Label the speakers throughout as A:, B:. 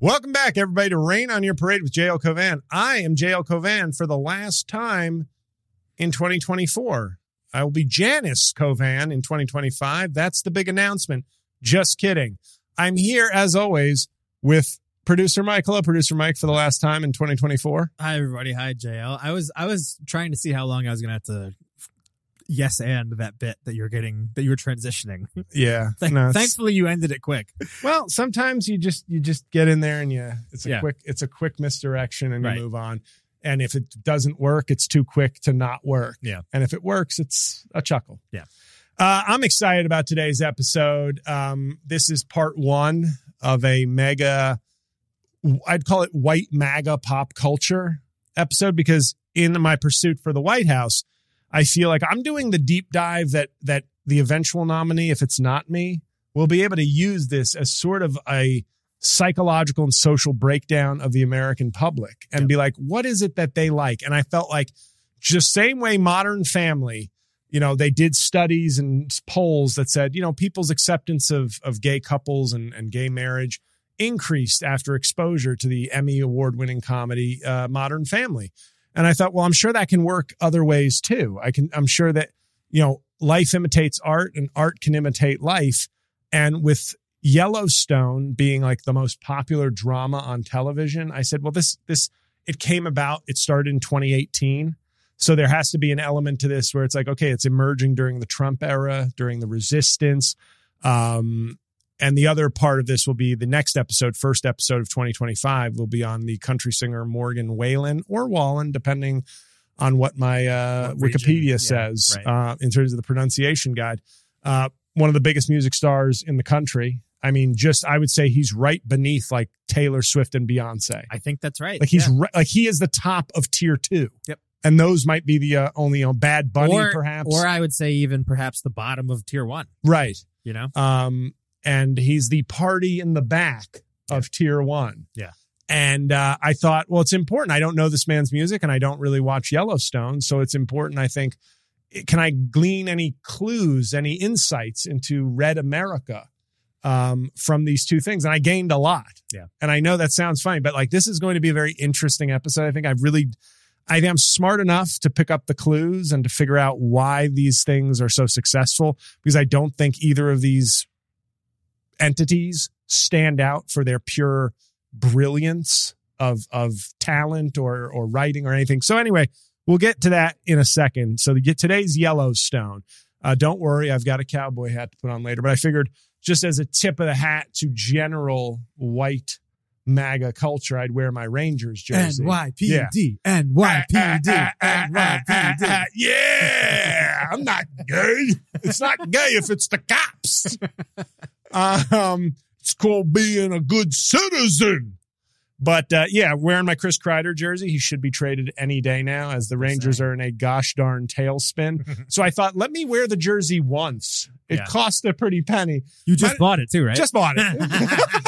A: Welcome back, everybody, to Rain on Your Parade with J.L. Covan. I am J.L. Covan for the last time in 2024. I will be Janice Covan in 2025. That's the big announcement. Just kidding. I'm here, as always, with producer Mike. Hello, producer Mike, for the last time in 2024.
B: Hi, everybody. Hi, JL. I was trying to see how long I was going to have to yes and that bit that you were transitioning.
A: Yeah.
B: Thankfully, you ended it quick.
A: Well, sometimes you just get in there and it's a quick misdirection and you move on. And if it doesn't work, it's too quick to not work.
B: Yeah.
A: And if it works, it's a chuckle.
B: Yeah.
A: I'm excited about today's episode. This is part one of a mega, I'd call it white MAGA pop culture episode, because in my pursuit for the White House, I feel like I'm doing the deep dive that the eventual nominee, if it's not me, will be able to use this as sort of a psychological and social breakdown of the American public and be like, what is it that they like? And I felt like just same way Modern Family, they did studies and polls that said, people's acceptance of gay couples and gay marriage increased after exposure to the Emmy award-winning comedy Modern Family. And I thought, well, I'm sure that can work other ways too. I'm sure that, life imitates art and art can imitate life. And with Yellowstone being like the most popular drama on television, I said, well, it came about, it started in 2018. So there has to be an element to this where it's like, okay, it's emerging during the Trump era, during the resistance. And the other part of this will be the next episode, first episode of 2025, will be on the country singer Morgan Wallen or Wallen, depending on what my Wikipedia says in terms of the pronunciation guide. One of the biggest music stars in the country. I mean, I would say he's right beneath like Taylor Swift and Beyonce.
B: I think that's right.
A: Like he is the top of tier 2.
B: Yep.
A: And those might be the only Bad Bunny, perhaps.
B: Or I would say even perhaps the bottom of tier 1.
A: Right.
B: And
A: he's the party in the back of tier 1.
B: Yeah.
A: And I thought, well, it's important. I don't know this man's music and I don't really watch Yellowstone. So it's important, I think. Can I glean any clues, any insights into Red America from these two things? And I gained a lot.
B: Yeah.
A: And I know that sounds funny, but like this is going to be a very interesting episode. I think I'm smart enough to pick up the clues and to figure out why these things are so successful, because I don't think either of these entities stand out for their pure brilliance of talent or writing or anything. So anyway, we'll get to that in a second. So to get today's Yellowstone, don't worry, I've got a cowboy hat to put on later, but I figured just as a tip of the hat to general white MAGA culture, I'd wear my Rangers jersey.
B: NYPD, NYPD, NYPD.
A: Yeah, I'm not gay. It's not gay if it's the cops. It's called being a good citizen. But wearing my Chris Kreider jersey. He should be traded any day now, as the Rangers are in a gosh darn tailspin. So I thought, let me wear the jersey once. It cost a pretty penny.
B: You just bought it too, right?
A: Just bought it.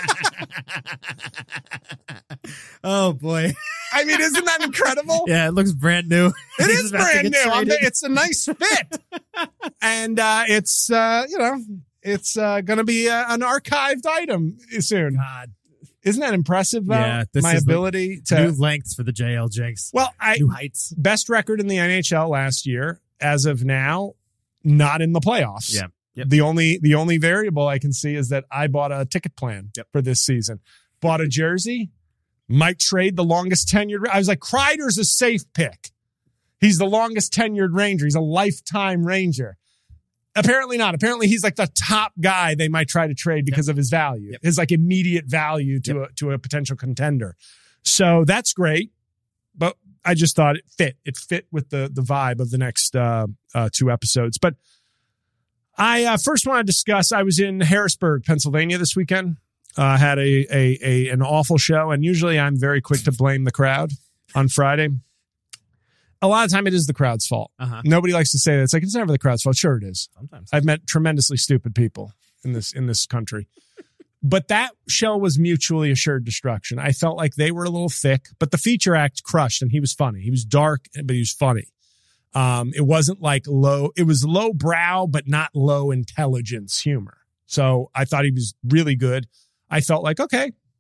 B: Oh boy.
A: I mean, isn't that incredible?
B: Yeah, it looks brand new.
A: It is brand new. It's a nice fit. And it's going to be an archived item soon.
B: God.
A: Isn't that impressive, though?
B: Yeah,
A: my ability to
B: new lengths for the JL Jinx.
A: Well,
B: new heights.
A: Best record in the NHL last year. As of now, not in the playoffs.
B: Yeah. Yep.
A: The only variable I can see is that I bought a ticket plan for this season. Bought a jersey. Might trade the longest tenured. I was like, Kreider's a safe pick. He's the longest tenured Ranger. He's a lifetime Ranger. Apparently not. Apparently he's like the top guy they might try to trade because of his value, his like immediate value to a potential contender. So that's great. But I just thought it fit. It fit with the vibe of the next two episodes. But I first want to discuss, I was in Harrisburg, Pennsylvania this weekend. Had an awful show. And usually I'm very quick to blame the crowd on Friday. A lot of time it is the crowd's fault. Nobody likes to say that. It's like, it's never the crowd's fault. Sure it is.
B: Sometimes.
A: I've met tremendously stupid people in this country. But that show was mutually assured destruction. I felt like they were a little thick, but the feature act crushed, and he was funny. He was dark, but he was funny. It wasn't like it was low brow, but not low intelligence humor. So I thought he was really good. I felt like, okay,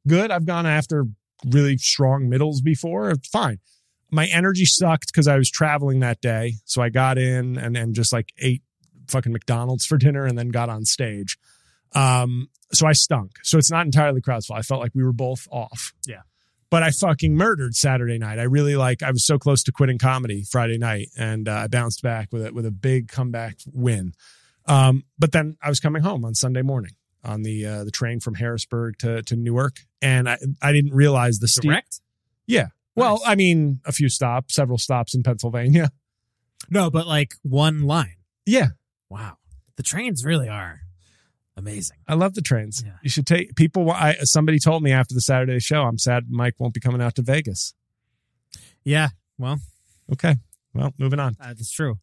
A: good. I've gone after really strong middles before. It's fine. My energy sucked because I was traveling that day. So I got in and just like ate fucking McDonald's for dinner and then got on stage. So I stunk. So it's not entirely crowd's fault. I felt like we were both off.
B: Yeah.
A: But I fucking murdered Saturday night. I was so close to quitting comedy Friday night, and I bounced back with a big comeback win. But then I was coming home on Sunday morning on the train from Harrisburg to Newark, and I didn't realize the
B: direct.
A: Yeah. Well,
B: Nice.
A: I mean, several stops in Pennsylvania.
B: No, but like one line.
A: Yeah.
B: Wow. The trains really are amazing.
A: I love the trains.
B: Yeah.
A: You should take people. Somebody told me after the Saturday show, I'm sad Mike won't be coming out to Vegas.
B: Yeah. Well,
A: Okay. Well, moving on.
B: that's true.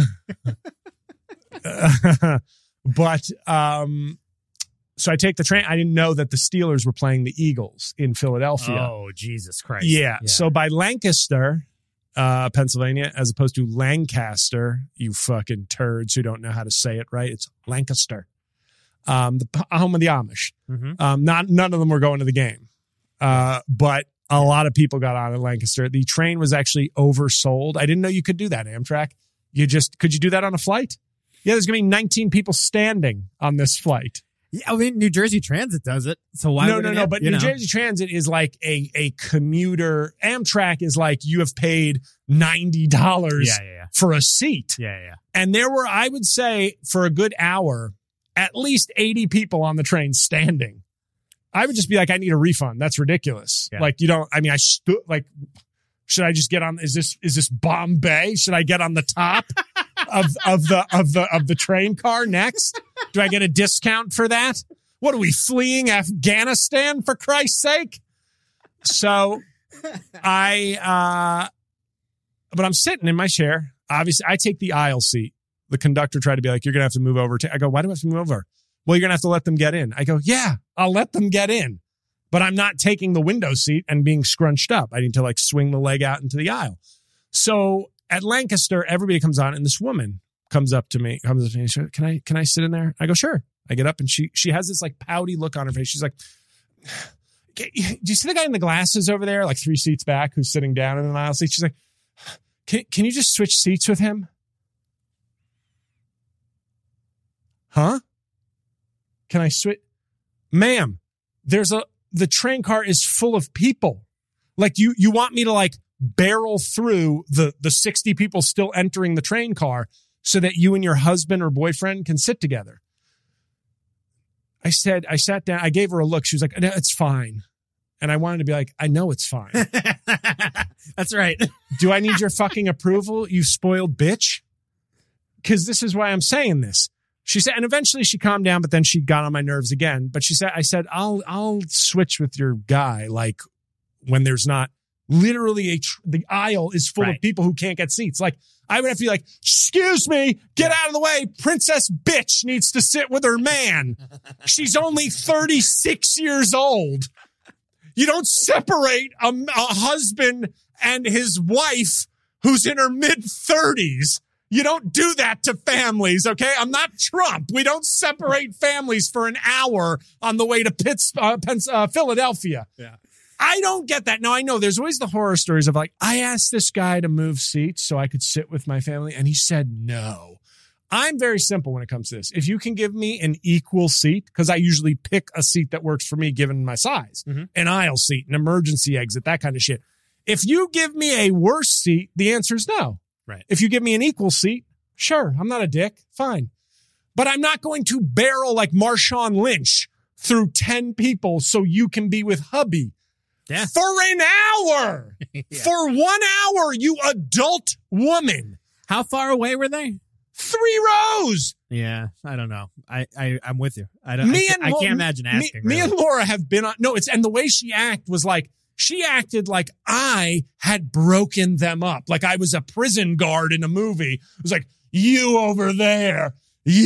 A: So I take the train. I didn't know that the Steelers were playing the Eagles in Philadelphia.
B: Oh, Jesus Christ.
A: Yeah. So by Lancaster, Pennsylvania, as opposed to Lancaster, you fucking turds who don't know how to say it right. It's Lancaster. The home of the Amish.
B: Mm-hmm.
A: None of them were going to the game. But a lot of people got on in Lancaster. The train was actually oversold. I didn't know you could do that, Amtrak. Could you do that on a flight? Yeah, there's going to be 19 people standing on this flight.
B: Yeah, I mean, New Jersey Transit does it. So why
A: No,
B: would it
A: no.
B: have-
A: But
B: you
A: New
B: know?
A: Jersey Transit is like a commuter. Amtrak is like you have paid $90
B: Yeah.
A: for a seat.
B: Yeah.
A: And there were, I would say, for a good hour, at least 80 people on the train standing. I would just be like, I need a refund. That's ridiculous.
B: Yeah.
A: Like, I stood like, should I just get on? Is this Bombay? Should I get on the top of the train car next? Do I get a discount for that? What are we fleeing Afghanistan for Christ's sake? So but I'm sitting in my chair. Obviously, I take the aisle seat. The conductor tried to be like, you're going to have to move over. I go, why do I have to move over? Well, you're going to have to let them get in. I go, yeah, I'll let them get in. But I'm not taking the window seat and being scrunched up. I need to like swing the leg out into the aisle. So at Lancaster, everybody comes on and this woman comes up to me and she says, can I sit in there? I go, sure. I get up and she has this like pouty look on her face. She's like, do you see the guy in the glasses over there, like 3 seats back, who's sitting down in an aisle seat? She's like, can you just switch seats with him? Huh? Can I switch? Ma'am, the train car is full of people. Like you want me to like barrel through the 60 people still entering the train car so that you and your husband or boyfriend can sit together. I sat down. I gave her a look. She was like, no, it's fine. And I wanted to be like, I know it's fine.
B: That's right.
A: Do I need your fucking approval, you spoiled bitch? Because this is why I'm saying this. She said, and eventually she calmed down, but then she got on my nerves again. But I said, I'll switch with your guy. Like when there's not literally the aisle is full of people who can't get seats. Like I would have to be like, excuse me, get out of the way. Princess bitch needs to sit with her man. She's only 36 years old. You don't separate a husband and his wife who's in her mid-30s. You don't do that to families, okay? I'm not Trump. We don't separate families for an hour on the way to Philadelphia.
B: Yeah.
A: I don't get that. Now, I know there's always the horror stories of like, I asked this guy to move seats so I could sit with my family, and he said no. I'm very simple when it comes to this. If you can give me an equal seat, because I usually pick a seat that works for me given my size, an aisle seat, an emergency exit, that kind of shit. If you give me a worse seat, the answer is no.
B: Right.
A: If you give me an equal seat, sure, I'm not a dick, fine. But I'm not going to barrel like Marshawn Lynch through 10 people so you can be with hubby.
B: Yeah.
A: For an hour.
B: Yeah.
A: For 1 hour, you adult woman.
B: How far away were they?
A: 3 rows.
B: Yeah, I don't know. I'm with you. I can't imagine asking.
A: Me and Laura have been on. No, and the way she acted was like, she acted like I had broken them up. Like I was a prison guard in a movie. It was like, you over there,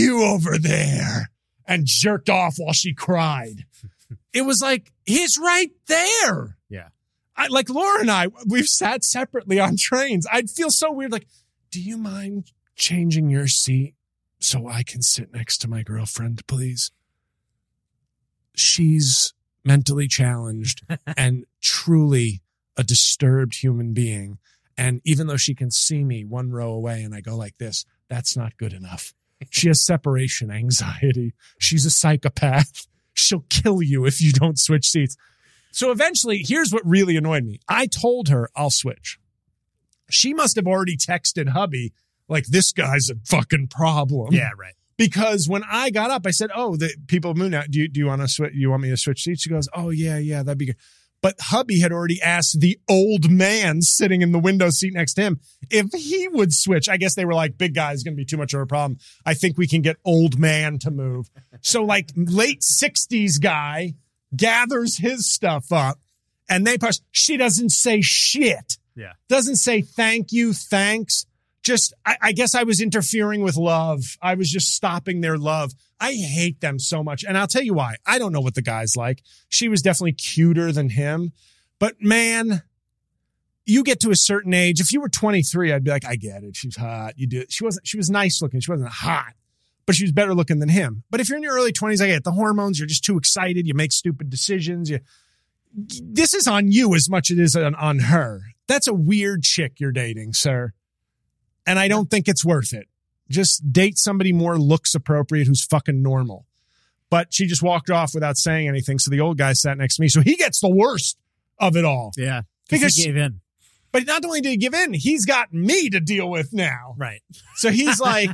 A: and jerked off while she cried. It was like, he's right there.
B: Yeah.
A: Like Laura and we've sat separately on trains. I'd feel so weird. Like, do you mind changing your seat so I can sit next to my girlfriend, please? She's mentally challenged and truly a disturbed human being. And even though she can see me one row away and I go like this, that's not good enough. She has separation anxiety. She's a psychopath. She'll kill you if you don't switch seats. So eventually, here's what really annoyed me. I told her I'll switch. She must have already texted hubby like, this guy's a fucking problem.
B: Yeah, right.
A: Because when I got up, I said, "Oh, the people of Moon Knight, do you want to switch? You want me to switch seats?" She goes, "Oh yeah, that'd be good." But hubby had already asked the old man sitting in the window seat next to him if he would switch. I guess they were like, big guy's going to be too much of a problem. I think we can get old man to move. So like late 60s guy gathers his stuff up and they push. She doesn't say shit.
B: Yeah.
A: Doesn't say thank you, thanks. Just, I guess I was interfering with love. I was just stopping their love. I hate them so much. And I'll tell you why. I don't know what the guy's like. She was definitely cuter than him. But man, you get to a certain age. If you were 23, I'd be like, I get it. She's hot. You do. She was nice looking. She wasn't hot, but she was better looking than him. But if you're in your early 20s, I get it. The hormones, you're just too excited. You make stupid decisions. This is on you as much as it is on her. That's a weird chick you're dating, sir. And I don't think it's worth it. Just date somebody more looks appropriate who's fucking normal. But she just walked off without saying anything. So the old guy sat next to me. So he gets the worst of it all.
B: Yeah.
A: Because
B: he gave in.
A: But not only did he give in, he's got me to deal with now.
B: Right.
A: So he's like,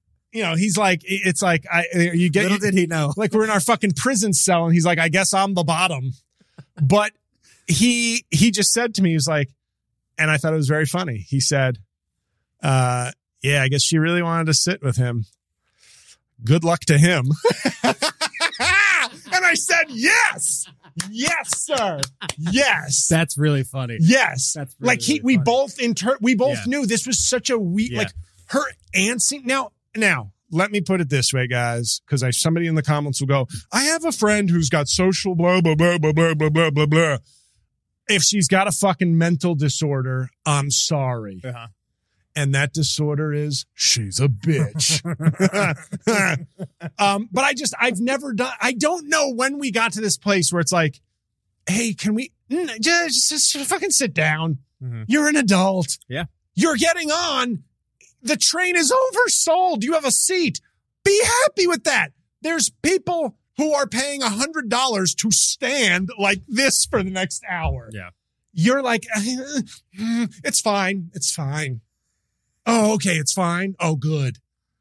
A: it's like, you get,
B: little did he know.
A: Like we're in our fucking prison cell. And he's like, I guess I'm the bottom. But he just said to me, he was like, and I thought it was very funny. He said, yeah, I guess she really wanted to sit with him. Good luck to him. And I said, yes, sir. Yes.
B: That's really funny.
A: Yes.
B: That's really,
A: like
B: really
A: we
B: funny.
A: both knew this was such a weak, like her antsy. Now, let me put it this way, guys, because somebody in the comments will go, I have a friend who's got social blah, blah, blah, blah, blah, blah, blah, blah, blah. If she's got a fucking mental disorder, I'm sorry.
B: Uh-huh.
A: And that disorder is she's a bitch. But I don't know when we got to this place where it's like, hey, can we just fucking sit down? Mm-hmm. You're an adult.
B: Yeah.
A: You're getting on. The train is oversold. You have a seat. Be happy with that. There's people who are paying $100 to stand like this for the next hour.
B: Yeah.
A: You're like, it's fine. It's fine. Oh, okay. It's fine. Oh, good.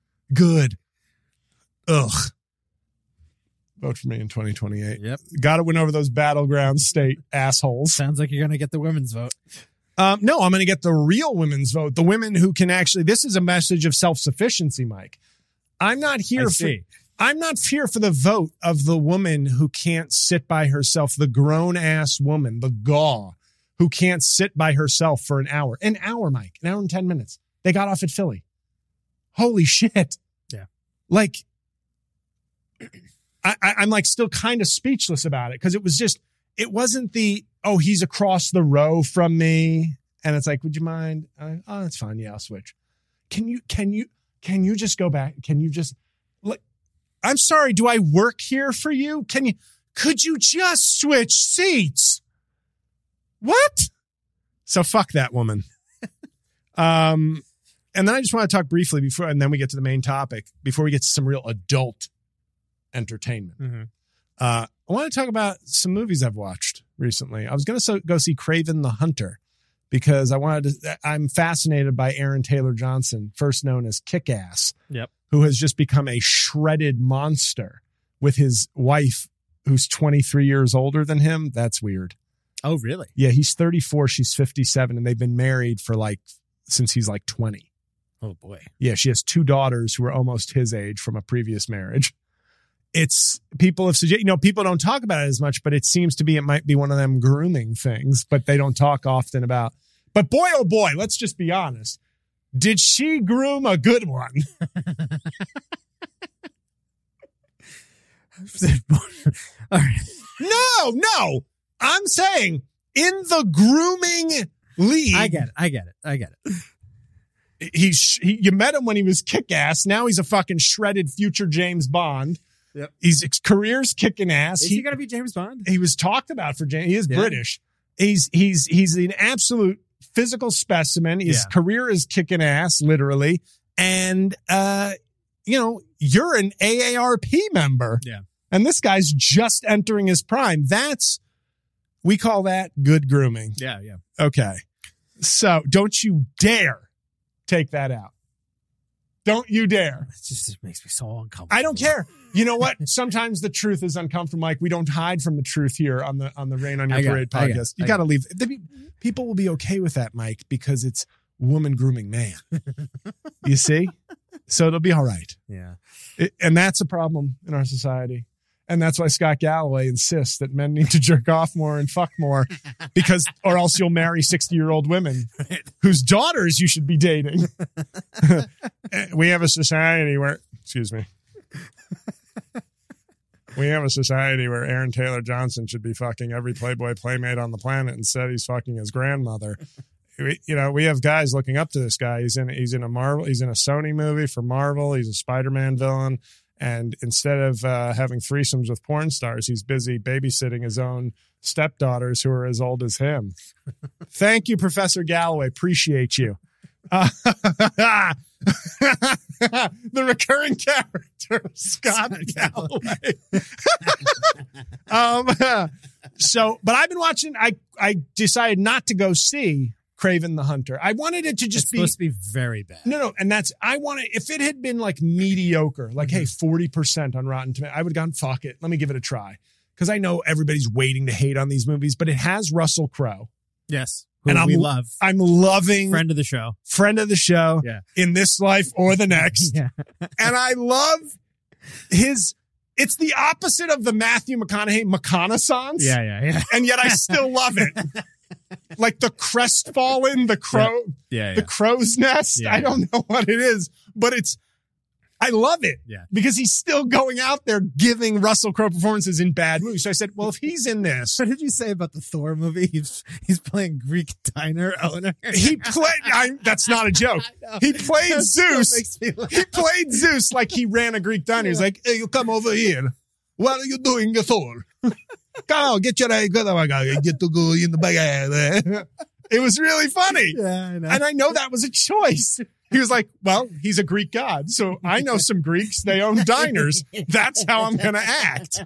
A: Ugh. Vote for me in 2028.
B: Yep.
A: Got to win over those battleground state assholes.
B: Sounds like you're going to get the women's vote.
A: No, I'm going to get the real women's vote. The women who can actually, this is a message of self-sufficiency, Mike. I'm not here for the vote of the woman who can't sit by herself, the grown ass woman, the gaw who can't sit by herself for an hour. An hour, Mike. An hour and 10 minutes. They got off at Philly. Holy shit.
B: Yeah.
A: Like, I'm like still kind of speechless about it because it wasn't he's across the row from me. And it's like, would you mind? Oh, that's fine. Yeah, I'll switch. Can you just go back? Can you just like, I'm sorry. Do I work here for you? Could you just switch seats? What? So fuck that woman. And then I just want to talk briefly and then we get to the main topic before we get to some real adult entertainment.
B: Mm-hmm.
A: I want to talk about some movies I've watched recently. I was going to go see Kraven the Hunter because I'm fascinated by Aaron Taylor Johnson, first known as Kick-Ass, who has just become a shredded monster with his wife, who's 23 years older than him. That's weird.
B: Oh, really?
A: Yeah, he's 34, she's 57, and they've been married for since he's 20.
B: Oh, boy.
A: Yeah, she has 2 daughters who are almost his age from a previous marriage. People have suggested, people don't talk about it as much, but it seems to be, it might be one of them grooming things, but they don't talk often about. But boy, oh boy, let's just be honest. Did she groom a good one?
B: All right.
A: No. I'm saying in the grooming league.
B: I get it.
A: You met him when he was Kick-Ass. Now he's a fucking shredded future James Bond.
B: Yep.
A: His career's kicking ass.
B: Is he going to be James Bond?
A: He was talked about for James. He is British. He's an absolute physical specimen. His career is kicking ass, literally. And, you're an AARP member.
B: Yeah.
A: And this guy's just entering his prime. We call that good grooming.
B: Yeah, yeah.
A: Okay. So don't you dare take that out. Don't you dare.
B: It makes me so uncomfortable.
A: I don't care. You know what? Sometimes the truth is uncomfortable, Mike. We don't hide from the truth here on the Rain on Your Parade podcast. You got to leave. People will be okay with that, Mike, because it's woman grooming man. You see? So it'll be all right.
B: Yeah.
A: And that's a problem in our society. And that's why Scott Galloway insists that men need to jerk off more and fuck more or else you'll marry 60-year-old women whose daughters you should be dating. We have a society where, we have a society where Aaron Taylor Johnson should be fucking every Playboy playmate on the planet. Instead, he's fucking his grandmother. We have guys looking up to this guy. He's in a Sony movie for Marvel. He's a Spider-Man villain. And instead of having threesomes with porn stars, he's busy babysitting his own stepdaughters who are as old as him. Thank you, Professor Galloway. Appreciate you. The recurring character, Scott Galloway. But I've been watching. I decided not to go see Kraven the Hunter. I wanted it to just
B: it's supposed to be very bad.
A: No. And if it had been like mediocre, like, hey, 40% on Rotten Tomatoes, I would have gone, fuck it. Let me give it a try. Because I know everybody's waiting to hate on these movies, but it has Russell Crowe.
B: Yes. We love.
A: I'm loving.
B: Friend of the show.
A: Yeah. In this life or the next.
B: Yeah.
A: And I love it's the opposite of the Matthew McConaughey McConaissance.
B: Yeah.
A: And yet I still love it. Like the crestfallen, the crow, the crow's nest. I don't know what it is, but I love it because he's still going out there giving Russell Crowe performances in bad movies. So I said, well, if he's in this.
B: What did you say about the Thor movie? He's playing Greek diner owner.
A: He played, that's not a joke. He played Zeus. He played Zeus like he ran a Greek diner. He's like, hey, you come over here. What are you doing, Thor? Come on, get to go in the bag. It was really funny.
B: Yeah, I know.
A: And I know that was a choice. He was like, well, he's a Greek god. So I know some Greeks. They own diners. That's how I'm going to act.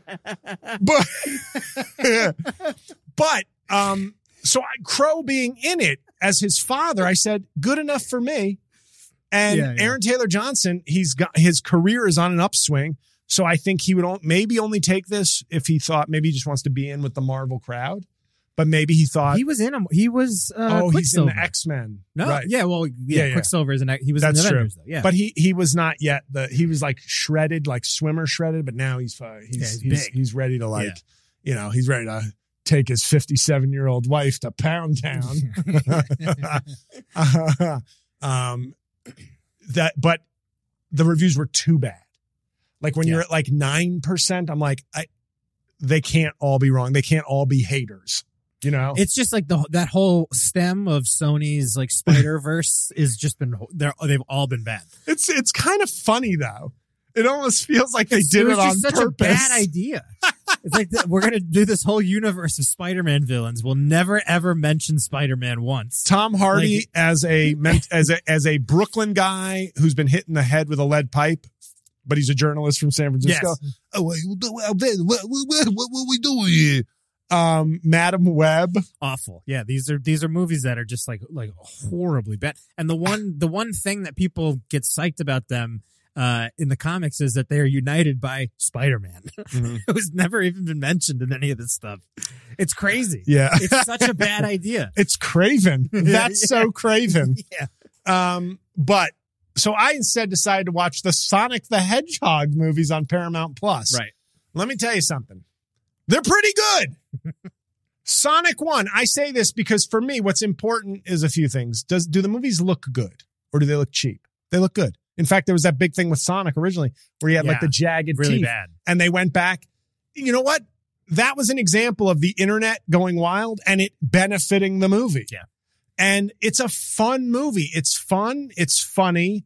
A: So Crow being in it as his father, I said, good enough for me. And Aaron Taylor Johnson, his career is on an upswing. So I think he would maybe only take this if he thought maybe he just wants to be in with the Marvel crowd. But maybe he thought
B: he's in
A: he's in the X-Men.
B: No,
A: right.
B: Quicksilver is he was
A: That's
B: in the
A: true.
B: Avengers though. Yeah.
A: But he was not yet he was like shredded, like swimmer shredded, but now he's big. He's ready to he's ready to take his 57-year-old wife to Pound Town. But the reviews were too bad. Like when you're at like 9%, I'm like, they can't all be wrong. They can't all be haters. You know,
B: it's just like that whole stem of Sony's like Spider-Verse is just they've all been bad.
A: It's kind of funny though. It almost feels like they did it on
B: such
A: purpose.
B: A bad idea. It's like we're gonna do this whole universe of Spider-Man villains. We'll never ever mention Spider-Man once.
A: Tom Hardy as a Brooklyn guy who's been hit in the head with a lead pipe, but he's a journalist from San Francisco.
B: Yes.
A: Oh, what we doing here? Madam Web.
B: Awful. Yeah, these are movies that are just like horribly bad. And the one thing that people get psyched about them in the comics is that they are united by Spider-Man.
A: Mm-hmm.
B: It was never even been mentioned in any of this stuff. It's crazy.
A: Yeah.
B: It's such a bad idea.
A: It's Craven. That's so Craven.
B: Yeah.
A: So I instead decided to watch the Sonic the Hedgehog movies on Paramount Plus.
B: Right.
A: Let me tell you something. They're pretty good. Sonic 1. I say this because for me, what's important is a few things. Do the movies look good or do they look cheap? They look good. In fact, there was that big thing with Sonic originally where he had like the jagged
B: really
A: teeth.
B: Bad.
A: And they went back. You know what? That was an example of the internet going wild and it benefiting the movie.
B: Yeah.
A: And it's a fun movie. It's fun. It's funny.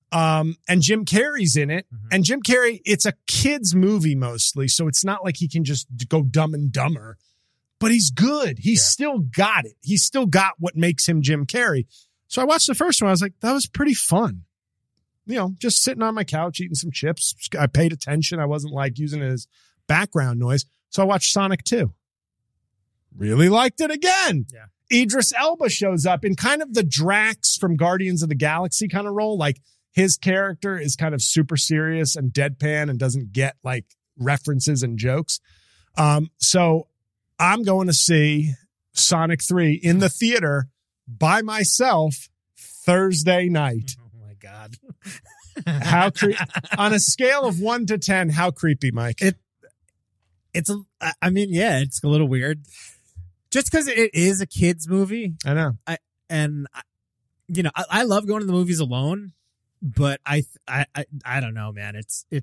A: And Jim Carrey's in it.
B: Mhm.
A: And Jim Carrey, it's a kid's movie mostly, so it's not like he can just go Dumb and Dumber. But he's good. He's still got it. He's still got what makes him Jim Carrey. So I watched the first one. I was like, that was pretty fun. You know, just sitting on my couch eating some chips. I paid attention. I wasn't like using it as background noise. So I watched Sonic 2. Really liked it again.
B: Yeah.
A: Idris Elba shows up in kind of the Drax from Guardians of the Galaxy kind of role. Like his character is kind of super serious and deadpan and doesn't get like references and jokes. So I'm going to see Sonic 3 in the theater by myself Thursday night.
B: Oh my God.
A: How on a scale of 1 to 10, how creepy, Mike?
B: It's a little weird. Just because it is a kid's movie.
A: I know.
B: I love going to the movies alone, but I don't know, man.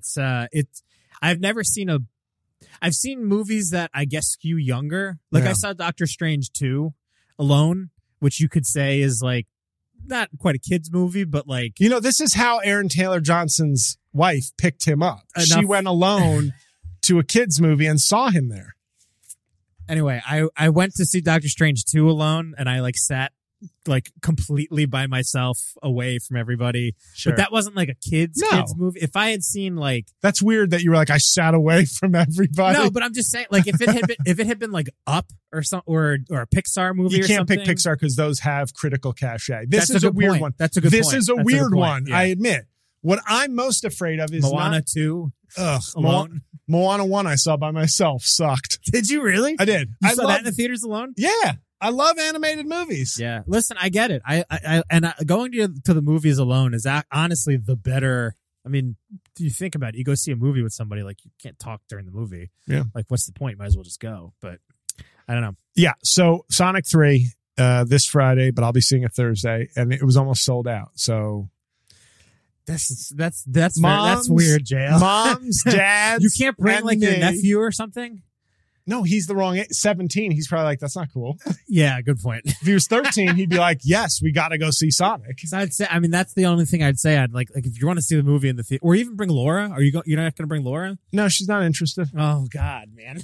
B: I've seen movies that I guess skew younger. Like I saw Doctor Strange 2 alone, which you could say is like not quite a kid's movie, but like,
A: this is how Aaron Taylor Johnson's wife picked him up. She went alone to a kid's movie and saw him there.
B: Anyway, I went to see Doctor Strange 2 alone, and I like sat like completely by myself away from everybody.
A: Sure.
B: But that wasn't like a kids movie. If I had seen like,
A: that's weird that you were like, I sat away from everybody.
B: No, but I'm just saying, like, if it had been like Up or some or a Pixar movie,
A: you
B: or
A: can't
B: something,
A: pick Pixar because those have critical cachet. This
B: That's
A: is a weird
B: point.
A: one.
B: That's a good.
A: This
B: point.
A: is a
B: That's
A: weird
B: good
A: one.
B: Yeah.
A: I admit. What I'm most afraid of is
B: Moana 2.
A: Alone. Moana 1 I saw by myself. Sucked.
B: Did you really?
A: I did.
B: You saw that in the theaters alone?
A: Yeah. I love animated movies.
B: Yeah. Listen, I get it. Going to the movies alone is honestly the better. I mean, do you think about it? You go see a movie with somebody, like you can't talk during the movie.
A: Yeah.
B: Like, what's the point? Might as well just go. But I don't know.
A: Yeah. So Sonic 3 this Friday, but I'll be seeing it Thursday, and it was almost sold out. So
B: that's
A: Moms,
B: weird, JL.
A: Moms, dads.
B: You can't bring like your
A: me.
B: nephew or something.
A: No, he's the wrong age. 17. He's probably like, that's not cool.
B: Yeah, good point.
A: If he was 13, he'd be like, yes, we got to go see Sonic.
B: So I'd say, I mean, that's the only thing I'd say. I'd like if you want to see the movie in the theater, or even bring Laura. You're not going to bring Laura?
A: No, she's not interested.
B: Oh God, man.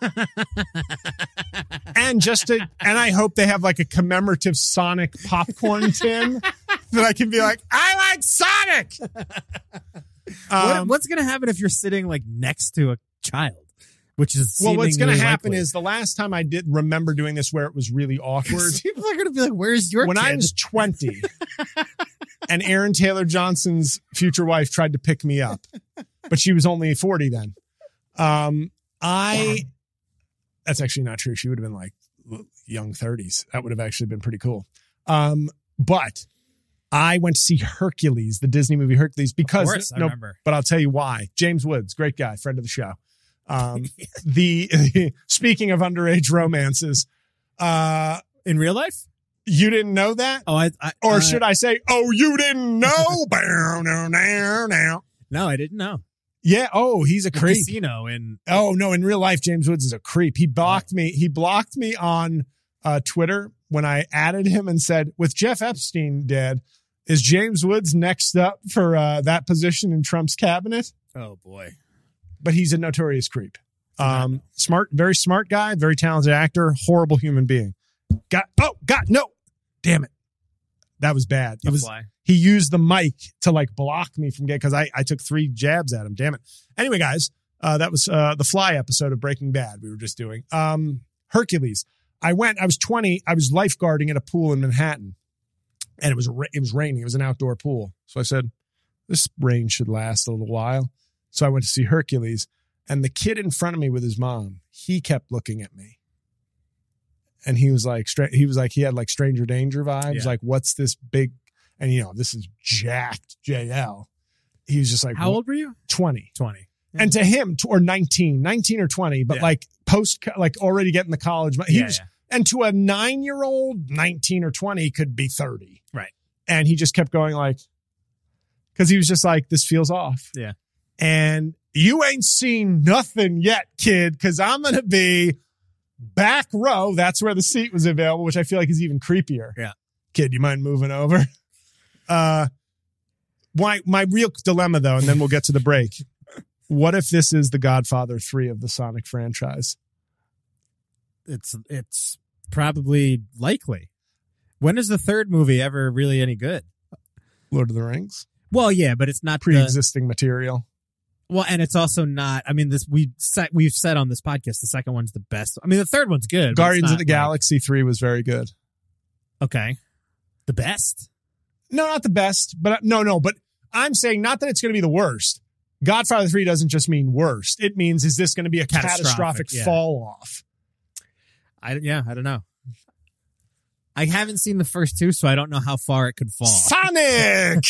A: And I hope they have like a commemorative Sonic popcorn tin that I can be like, I like Sonic.
B: What's going to happen if you're sitting like next to a child? Which is
A: what's going to happen
B: likely.
A: is the last time I did remember doing this where it was really awkward.
B: People are going to be like, "Where's your
A: when
B: kid?"
A: I was 20 and Aaron Taylor Johnson's future wife tried to pick me up, but she was only 40 then. That's actually not true. She would have been like young 30s. That would have actually been pretty cool. But I went to see Hercules, the Disney movie Hercules, because
B: of course, I remember.
A: But I'll tell you why. James Woods, great guy, friend of the show. Speaking of underage romances,
B: in real life,
A: you didn't know that?
B: Oh,
A: should I say, oh, you didn't know? Now.
B: No, I didn't know.
A: Yeah. Oh, he's a creep.
B: Casino in.
A: Oh no, in real life, James Woods is a creep. He blocked me. He blocked me on Twitter when I added him and said, with Jeff Epstein dead, is James Woods next up for that position in Trump's cabinet?
B: Oh boy.
A: But he's a notorious creep. Smart, very smart guy, very talented actor, horrible human being. No. Damn it. That was bad. He used the mic to like block me from getting, because I took 3 jabs at him. Damn it. Anyway, guys, that was the Fly episode of Breaking Bad we were just doing. Hercules. I was 20. I was lifeguarding at a pool in Manhattan, and it was raining. It was an outdoor pool. So I said, this rain should last a little while. So I went to see Hercules, and the kid in front of me with his mom, he kept looking at me. And he was like, he had like Stranger Danger vibes. Yeah. Like, what's this big, and this is jacked JL. He was just like,
B: how old were you?
A: 20.
B: 20. Yeah.
A: And to him, or 19 or 20, but like already getting the college. And to a 9-year-old, 19 or 20 could be 30.
B: Right.
A: And he just kept going like, because he was just like, this feels off.
B: Yeah.
A: And you ain't seen nothing yet, kid, because I'm going to be back row. That's where the seat was available, which I feel like is even creepier.
B: Yeah.
A: Kid, you mind moving over? My real dilemma, though, and then we'll get to the break. What if this is the Godfather 3 of the Sonic franchise?
B: It's probably likely. When is the third movie ever really any good?
A: Lord of the Rings?
B: Well, yeah, but it's not
A: pre-existing material.
B: Well, and it's also not. I mean, we've said on this podcast the second one's the best. I mean, the third one's good.
A: Guardians of the Galaxy 3 was very good.
B: Okay, the best?
A: No, not the best, but no. But I'm saying not that it's going to be the worst. Godfather 3 doesn't just mean worst. It means, is this going to be a catastrophic fall off?
B: I don't know. I haven't seen the first two, so I don't know how far it could fall.
A: Sonic!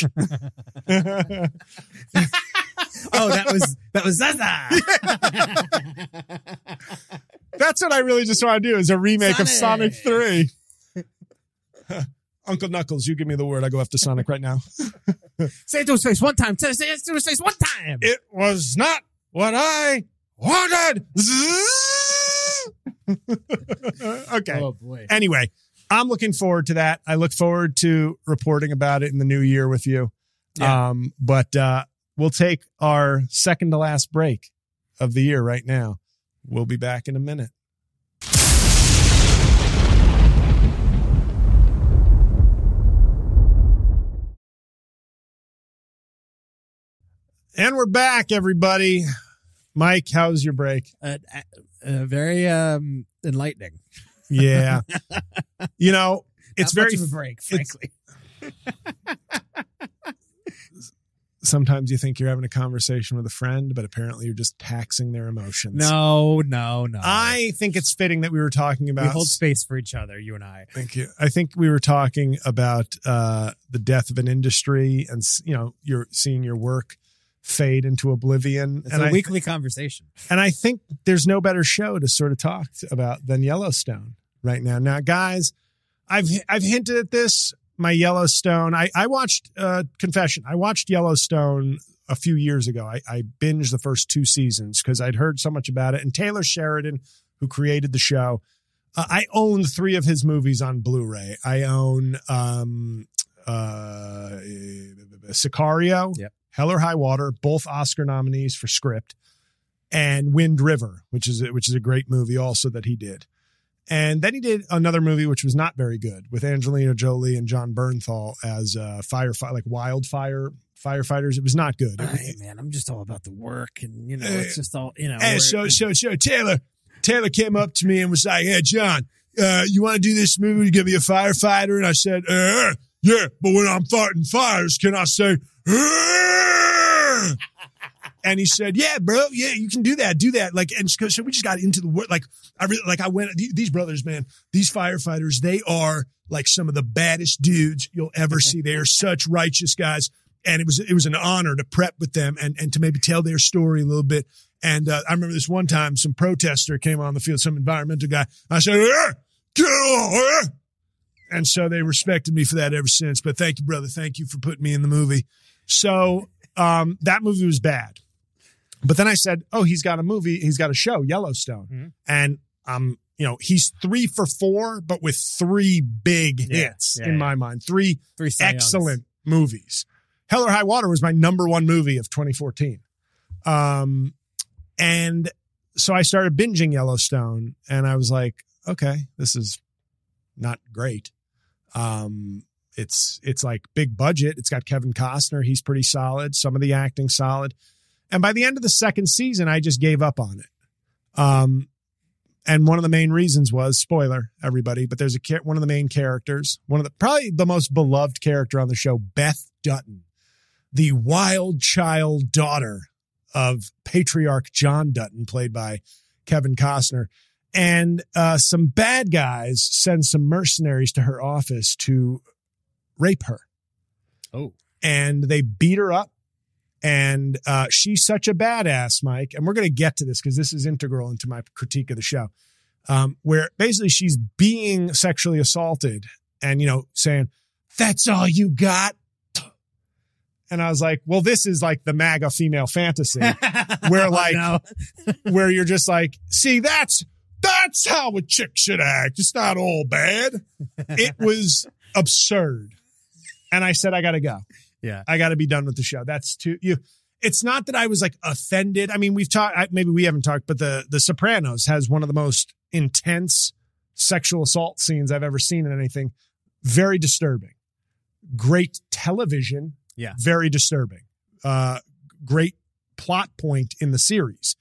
B: Oh, that was Zaza.
A: That's what I really just want to do, is a remake of Sonic 3. Uncle Knuckles, you give me the word. I go after Sonic right now.
B: Say it to his face one time. Say it to his face one time.
A: It was not what I wanted. Okay.
B: Oh, boy.
A: Anyway, I'm looking forward to that. I look forward to reporting about it in the new year with you.
B: Yeah.
A: But we'll take our second to last break of the year right now. We'll be back in a minute. And we're back, everybody. Mike, how's your break?
B: Very enlightening.
A: Yeah. You know, it's
B: Not
A: very
B: much of a break, frankly.
A: Sometimes you think you're having a conversation with a friend, but apparently you're just taxing their emotions.
B: No.
A: I think it's fitting that we were talking about...
B: We hold space for each other, you and I.
A: Thank you. I think we were talking about the death of an industry, and you're seeing your work fade into oblivion.
B: It's a weekly conversation. And
A: I think there's no better show to sort of talk about than Yellowstone right now. Now, guys, I've hinted at this. My Yellowstone, I watched, confession, I watched Yellowstone a few years ago. I binged the first 2 seasons because I'd heard so much about it. And Taylor Sheridan, who created the show, I own 3 of his movies on Blu-ray. I own Sicario,
B: yep.
A: Hell or High Water, both Oscar nominees for script, and Wind River, which is a great movie also that he did. And then he did another movie which was not very good with Angelina Jolie and John Bernthal as wildfire firefighters. It was not good.
B: Hey, man, I'm just all about the work, and it's just all
A: So Taylor came up to me and was like, "Hey, John, you want to do this movie to give me a firefighter?" And I said, "Yeah, but when I'm fighting fires, can I say?" And he said, "Yeah, bro. Yeah, you can do that. Like, and so we just got into the work. Like, these brothers, man, these firefighters, they are like some of the baddest dudes you'll ever see. They are such righteous guys. And it was an honor to prep with them and to maybe tell their story a little bit. And I remember this one time, some protester came on the field, some environmental guy. I said, get on, and so they respected me for that ever since. But thank you, brother. Thank you for putting me in the movie. So that movie was bad. But then I said, oh, he's got a show, Yellowstone. Mm-hmm. And, he's 3 for 4, but with 3 big hits in my mind. 3 excellent movies. Hell or High Water was my number 1 movie of 2014. And so I started binging Yellowstone, and I was like, okay, this is not great. It's like big budget. It's got Kevin Costner. He's pretty solid. Some of the acting solid. And by the end of the second season, I just gave up on it. And one of the main reasons was, spoiler, everybody, but there's one of the main characters, probably the most beloved character on the show, Beth Dutton, the wild child daughter of patriarch John Dutton, played by Kevin Costner. And some bad guys send some mercenaries to her office to rape her.
B: Oh.
A: And they beat her up. And she's such a badass, Mike. And we're going to get to this because this is integral into my critique of the show, where basically she's being sexually assaulted and, saying, "That's all you got." And I was like, well, this is like the MAGA female fantasy where where you're just like, see, that's how a chick should act. It's not all bad. It was absurd. And I said, I got to go.
B: Yeah.
A: I got to be done with the show. That's too you. It's not that I was like offended. I mean, we've talked, maybe we haven't talked, but the Sopranos has one of the most intense sexual assault scenes I've ever seen in anything. Very disturbing. Great television.
B: Yeah.
A: Very disturbing. Great plot point in the series.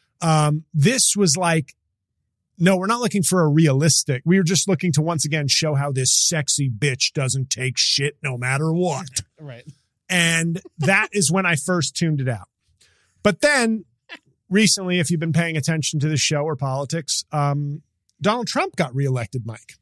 A: This was like, no, we're not looking for a realistic. We were just looking to once again show how this sexy bitch doesn't take shit no matter what.
B: Right.
A: And that is when I first tuned it out. But then recently, if you've been paying attention to the show or politics, Donald Trump got reelected, Mike.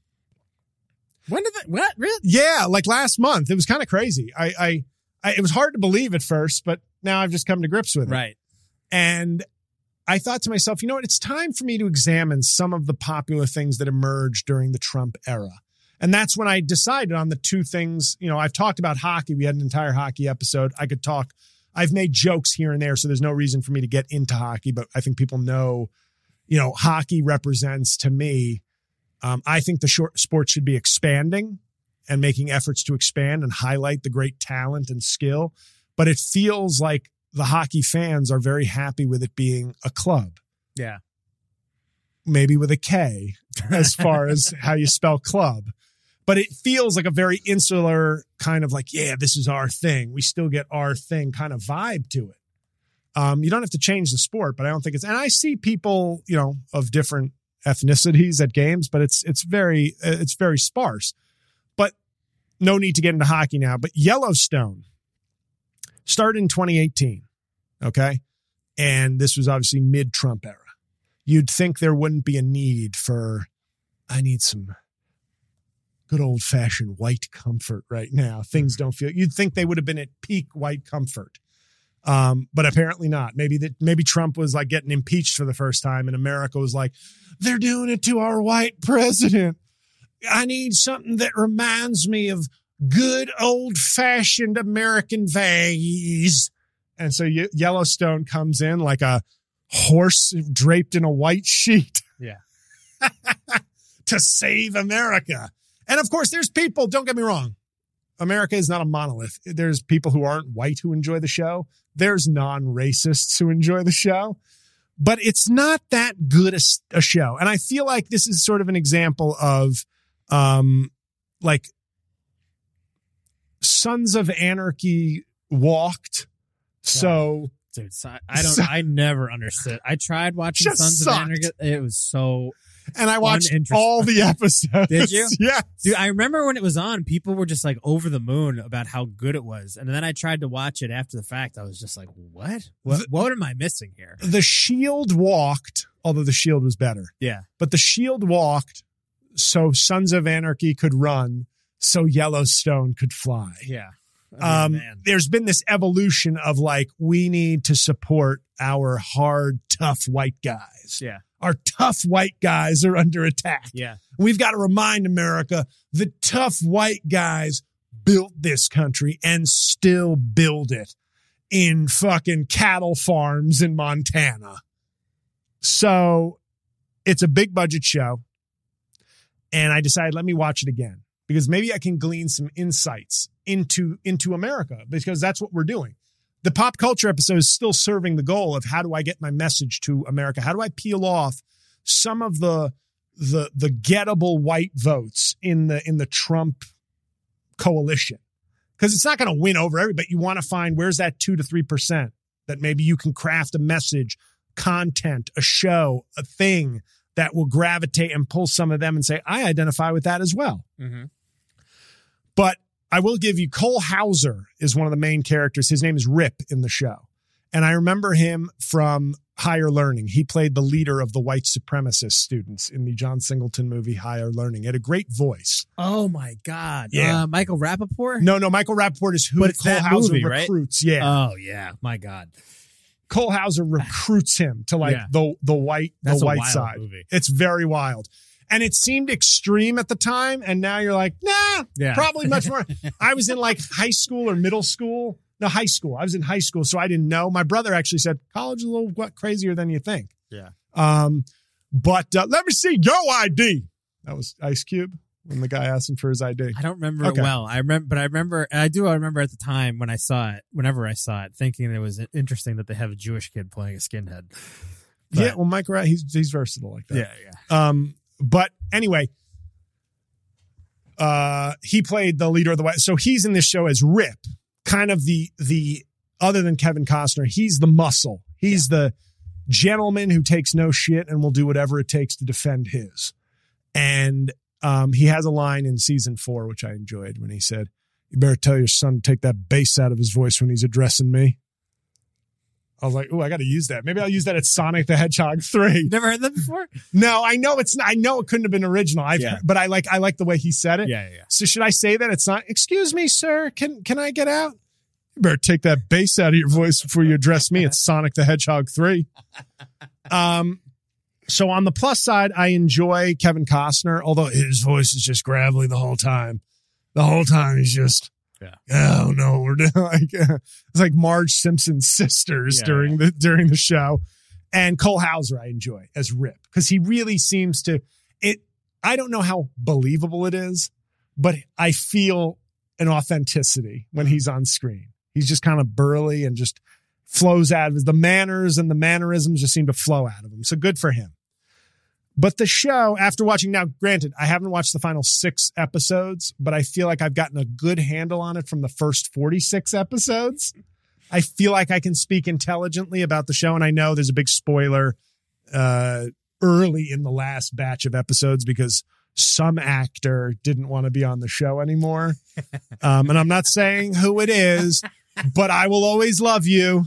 B: When did that, what? Really?
A: Yeah, like last month. It was kind of crazy. It was hard to believe at first, but now I've just come to grips with it.
B: Right.
A: And I thought to myself, you know what? It's time for me to examine some of the popular things that emerged during the Trump era. And that's when I decided on the two things. You know, I've talked about hockey. We had an entire hockey episode. I've made jokes here and there, so there's no reason for me to get into hockey, but I think people know, you know, hockey represents to me, I think the sport should be expanding and making efforts to expand and highlight the great talent and skill. But it feels like the hockey fans are very happy with it being a club.
B: Yeah.
A: Maybe with a K as far as how you spell club. But it feels like a very insular kind of like, yeah, this is our thing. We still get our thing kind of vibe to it. You don't have to change the sport, but I don't think and I see people, you know, of different ethnicities at games, but it's very sparse. But no need to get into hockey now. But Yellowstone started in 2018. Okay. And this was obviously mid-Trump era. You'd think there wouldn't be a need for, I need some good old-fashioned white comfort right now. Things don't feel, you'd think they would have been at peak white comfort. But apparently not. Maybe Trump was like getting impeached for the first time and America was like, they're doing it to our white president. I need something that reminds me of good old-fashioned American values. And so Yellowstone comes in like a horse draped in a white sheet.
B: Yeah.
A: To save America. And of course, there's people, don't get me wrong. America is not a monolith. There's people who aren't white who enjoy the show. There's non-racists who enjoy the show. But it's not that good a show. And I feel like this is sort of an example of like Sons of Anarchy walked. So
B: dude, I never understood. I tried watching Sons of Anarchy. It was so,
A: and I watched all the episodes.
B: Did you?
A: Yeah.
B: Dude, I remember when it was on, people were just like over the moon about how good it was. And then I tried to watch it after the fact. I was just like, what am I missing here?
A: The Shield walked, although the Shield was better.
B: Yeah.
A: But the Shield walked so Sons of Anarchy could run, so Yellowstone could fly.
B: Yeah.
A: There's been this evolution of like, we need to support our hard, tough white guys.
B: Yeah.
A: Our tough white guys are under attack.
B: Yeah.
A: We've got to remind America the tough white guys built this country and still build it in fucking cattle farms in Montana. So it's a big budget show. And I decided, let me watch it again because maybe I can glean some insights into America because that's what we're doing. The pop culture episode is still serving the goal of how do I get my message to America? How do I peel off some of the gettable white votes in the Trump coalition? Because it's not going to win over everybody. You want to find where's that 2 to 3% that maybe you can craft a message, content, a show, a thing that will gravitate and pull some of them and say, I identify with that as well. Mm-hmm. But I will give you, Cole Hauser is one of the main characters. His name is Rip in the show. And I remember him from Higher Learning. He played the leader of the white supremacist students in the John Singleton movie Higher Learning. He had a great voice.
B: Oh, my God.
A: Yeah.
B: Michael Rappaport?
A: No, Michael Rappaport is who Cole Hauser recruits. Right? Yeah.
B: Oh, yeah. My God.
A: Cole Hauser recruits him to like the white side.
B: Movie.
A: It's very wild. And it seemed extreme at the time. And now you're like, nah, probably much more. I was in like high school or middle school. No, high school. I was in high school, so I didn't know. My brother actually said, college is a little crazier than you think.
B: Yeah.
A: But let me see your ID. That was Ice Cube. when the guy asked him for his ID?
B: I don't remember
A: Okay.
B: it well. I remember at the time when I saw it, whenever I saw it, thinking it was interesting that they have a Jewish kid playing a skinhead. But-
A: Yeah, well, Mike Rat, he's versatile like that.
B: Yeah.
A: But anyway, he played the leader of the White. So he's in this show as Rip, kind of the other than Kevin Costner, he's the muscle. He's the gentleman who takes no shit and will do whatever it takes to defend his. And he has a line in season 4, which I enjoyed, when he said, "You better tell your son to take that bass out of his voice when he's addressing me." I was like, "Oh, I got to use that. Maybe I'll use that at Sonic the Hedgehog 3."
B: You never heard that before?
A: No, I know it's not. I know it couldn't have been original. But I like the way he said it.
B: Yeah.
A: So should I say that it's not? "Excuse me, sir. Can I get out?" "You better take that bass out of your voice before you address me. It's Sonic the Hedgehog 3. So on the plus side, I enjoy Kevin Costner, although his voice is just gravelly the whole time. The whole time he's just, "Oh no, we're doing like it's like Marge Simpson's sisters during the show." And Cole Hauser I enjoy as Rip, because he really seems to it. I don't know how believable it is, but I feel an authenticity when he's on screen. He's just kind of burly and just flows out of his, the manners and the mannerisms just seem to flow out of him. So good for him. But the show, after watching, now granted, I haven't watched the final 6 episodes, but I feel like I've gotten a good handle on it from the first 46 episodes. I feel like I can speak intelligently about the show. And I know there's a big spoiler early in the last batch of episodes because some actor didn't want to be on the show anymore. And I'm not saying who it is, but I will always love you.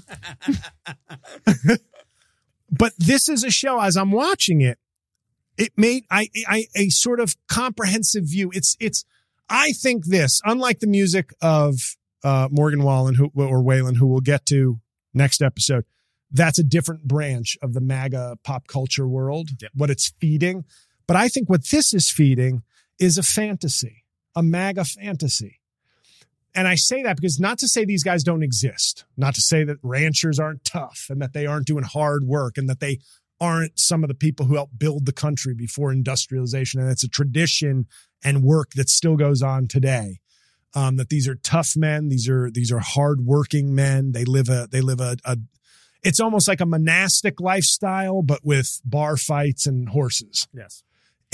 A: But this is a show, as I'm watching it, it made a sort of comprehensive view. I think this, unlike the music of Morgan Wallen or Whalen, who we'll get to next episode, that's a different branch of the MAGA pop culture world, what it's feeding. But I think what this is feeding is a fantasy, a MAGA fantasy. And I say that because not to say these guys don't exist, not to say that ranchers aren't tough and that they aren't doing hard work and that they aren't some of the people who helped build the country before industrialization. And it's a tradition and work that still goes on today. That these are tough men. These are hardworking men. They live a it's almost like a monastic lifestyle, but with bar fights and horses.
B: Yes.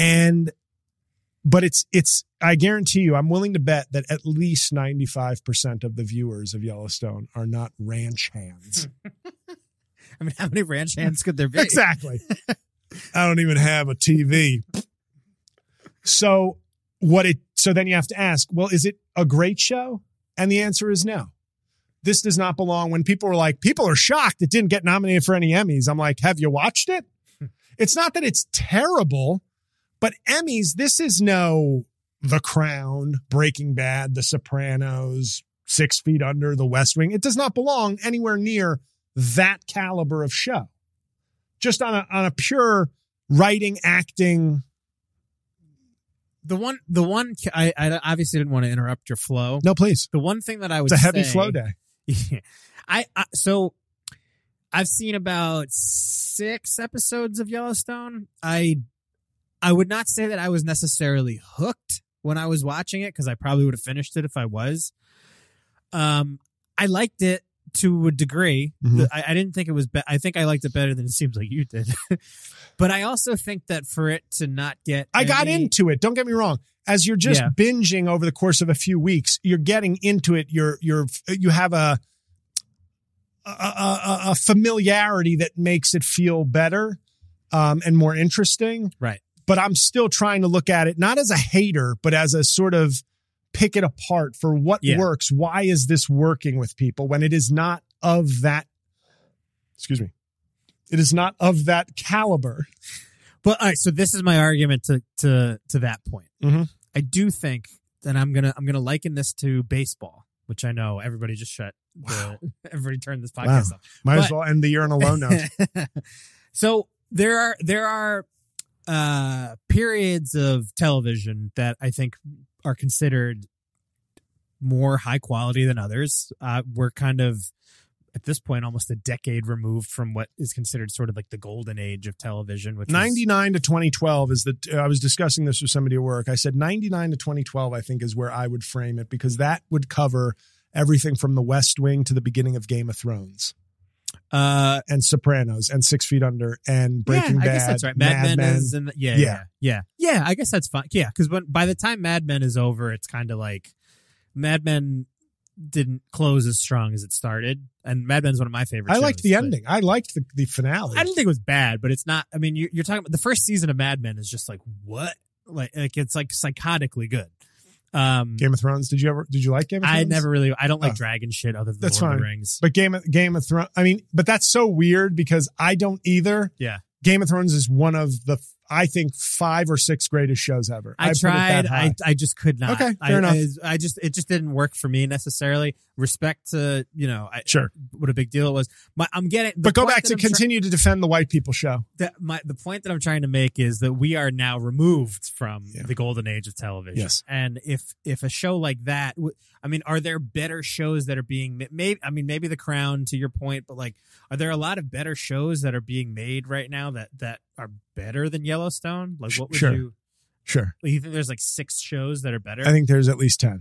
A: But it's, I guarantee you, I'm willing to bet that at least 95% of the viewers of Yellowstone are not ranch hands.
B: I mean, how many ranch hands could there be?
A: Exactly. I don't even have a TV. So then you have to ask, well, is it a great show? And the answer is no. This does not belong. When people were like, people are shocked it didn't get nominated for any Emmys, I'm like, have you watched it? It's not that it's terrible, but Emmys, this is no The Crown, Breaking Bad, The Sopranos, 6 Feet Under, The West Wing. It does not belong anywhere near that caliber of show. Just on a pure writing, acting.
B: The one, I obviously didn't want to interrupt your flow.
A: No, please.
B: The one thing that I would
A: It's a heavy
B: say,
A: flow day.
B: So I've seen about 6 episodes of Yellowstone. I would not say that I was necessarily hooked when I was watching it, because I probably would have finished it if I was. I liked it to a degree.
A: Mm-hmm.
B: I didn't think it was I think I liked it better than it seems like you did. But I also think that for it to not get
A: I got into it. Don't get me wrong. As you're just binging over the course of a few weeks, you're getting into it. You have a familiarity that makes it feel better and more interesting.
B: Right.
A: But I'm still trying to look at it not as a hater, but as a sort of pick it apart for what works. Why is this working with people when it is not of that? Excuse me. It is not of that caliber.
B: But all right, so this is my argument to that point.
A: Mm-hmm.
B: I do think that I'm gonna liken this to baseball, which I know everybody just shut. Everybody turned this podcast off.
A: Might as well end the year on a low note.
B: So there are periods of television that I think are considered more high quality than others. We're kind of at this point almost a decade removed from what is considered sort of like the golden age of television, which
A: 99 to 2012 is I was discussing this with somebody at work. I said 99 to 2012, I think, is where I would frame it, because that would cover everything from The West Wing to the beginning of Game of Thrones. And Sopranos and 6 Feet Under and Breaking Bad.
B: I guess that's right. Mad Men is in yeah. I guess that's fine. Yeah, because by the time Mad Men is over, it's kind of like Mad Men didn't close as strong as it started, and Mad Men's one of my favorite shows.
A: I liked the ending. I liked the finale.
B: I didn't think it was bad, but it's not. I mean, you're talking about the first season of Mad Men is just like what, like it's like psychotically good.
A: Game of Thrones. Did you like Game of Thrones?
B: I don't like dragon shit other than
A: that's
B: Lord of
A: fine.
B: the Rings.
A: But Game of Thrones. I mean, but that's so weird because I don't either.
B: Yeah.
A: Game of Thrones is one of the, I think, 5 or 6 greatest shows ever.
B: I tried. I just could not.
A: Okay, fair enough.
B: It just didn't work for me necessarily. Respect to,
A: sure,
B: what a big deal it was. I'm getting.
A: But go back to continue to defend the white people show.
B: The point that I'm trying to make is that we are now removed from the golden age of television.
A: Yes.
B: And if a show like that, I mean, are there better shows that are being made? I mean, maybe The Crown, to your point, but like, are there a lot of better shows that are being made right now that are better than Yellowstone? Like, what would you?
A: Sure.
B: You think there's like 6 shows that are better?
A: I think there's at least 10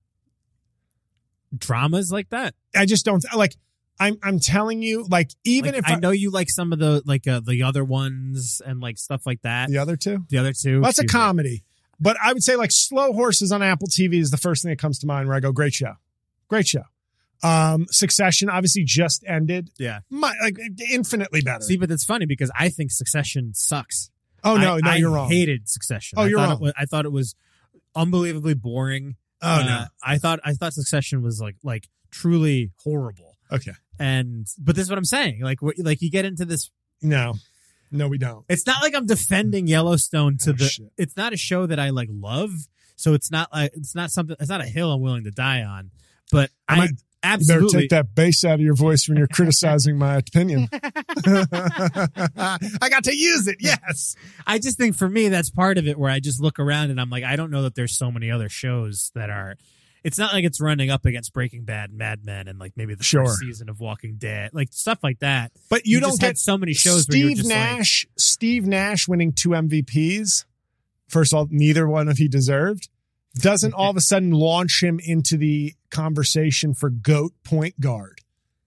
B: dramas like that.
A: I just don't like. I'm telling you, like, even
B: like,
A: if
B: I know you like some of the like the other ones and like stuff like that.
A: The other two.
B: Well,
A: that's a comedy. But I would say like Slow Horses on Apple TV is the first thing that comes to mind where I go, great show. Succession obviously just ended.
B: Yeah.
A: Like infinitely better.
B: See, but that's funny because I think Succession sucks.
A: Oh, no, you're wrong.
B: I hated Succession.
A: You're wrong.
B: I thought it was unbelievably boring.
A: Oh, no.
B: I thought Succession was like truly horrible.
A: Okay.
B: But this is what I'm saying. Like you get into this.
A: No, we don't.
B: It's not like I'm defending Yellowstone
A: shit.
B: It's not a show that I like love. So it's not a hill I'm willing to die on. But I absolutely.
A: You better take that bass out of your voice when you're criticizing my opinion. I got to use it. Yes.
B: I just think for me, that's part of it where I just look around and I'm like, I don't know that there's so many other shows that are. It's not like it's running up against Breaking Bad, Mad Men, and like maybe the first season of Walking Dead, like stuff like that.
A: But you don't get
B: so many shows.
A: Steve Nash winning 2 MVPs. First of all, neither one of he deserved. Doesn't all of a sudden launch him into the conversation for GOAT point guard.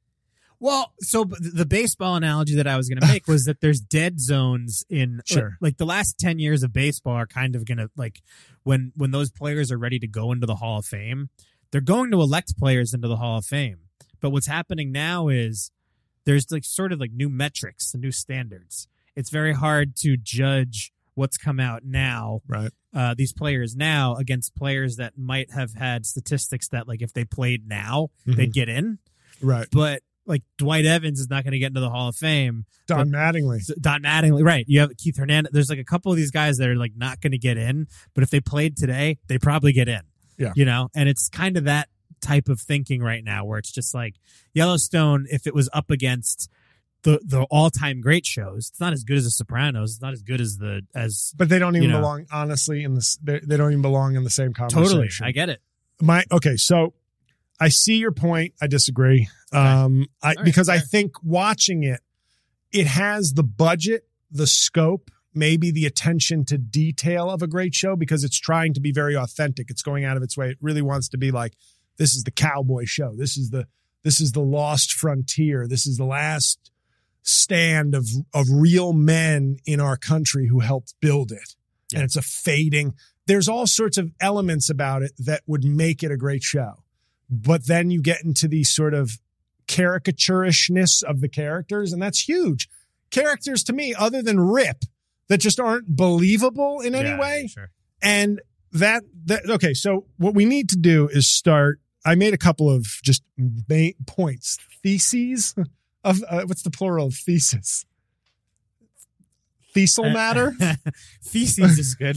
B: Well, so the baseball analogy that I was going to make was that there's dead zones in like the last 10 years of baseball are kind of going to like when those players are ready to go into the Hall of Fame, they're going to elect players into the Hall of Fame. But what's happening now is there's like sort of like new metrics and new standards. It's very hard to judge what's come out now.
A: Right.
B: These players now against players that might have had statistics that like if they played now, they'd get in.
A: Right.
B: But like Dwight Evans is not going to get into the Hall of Fame.
A: Don Mattingly.
B: Right. You have Keith Hernandez. There's like a couple of these guys that are like not going to get in, but if they played today, they probably get in.
A: Yeah.
B: And it's kind of that type of thinking right now where it's just like Yellowstone, if it was up against the all-time great shows, it's not as good as The Sopranos. It's not as good as
A: But they don't even belong, honestly, in this. They don't even belong in the same conversation.
B: Totally. I get it.
A: So I see your point. I disagree.
B: Okay.
A: Because I think watching it has the budget, the scope, maybe the attention to detail of a great show because it's trying to be very authentic. It's going out of its way. It really wants to be like, this is the cowboy show. This is the lost frontier. This is the last stand of real men in our country who helped build it. Yeah. And it's a fading. There's all sorts of elements about it that would make it a great show. But then you get into the sort of caricaturishness of the characters, and that's huge. Characters to me, other than Rip, that just aren't believable in any way.
B: Yeah, sure.
A: And okay, so what we need to do is start. I made a couple of just main points, theses of what's the plural of thesis? Thesal matter?
B: Theses is good.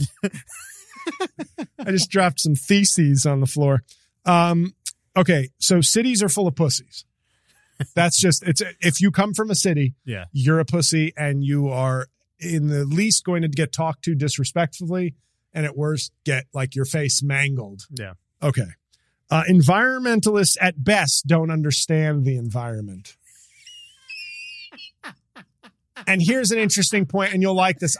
A: I just dropped some theses on the floor. Okay, so cities are full of pussies. That's just, if you come from a city, you're a pussy and you are in the least going to get talked to disrespectfully and at worst get like your face mangled.
B: Yeah.
A: Okay. Environmentalists at best don't understand the environment. And here's an interesting point, and you'll like this.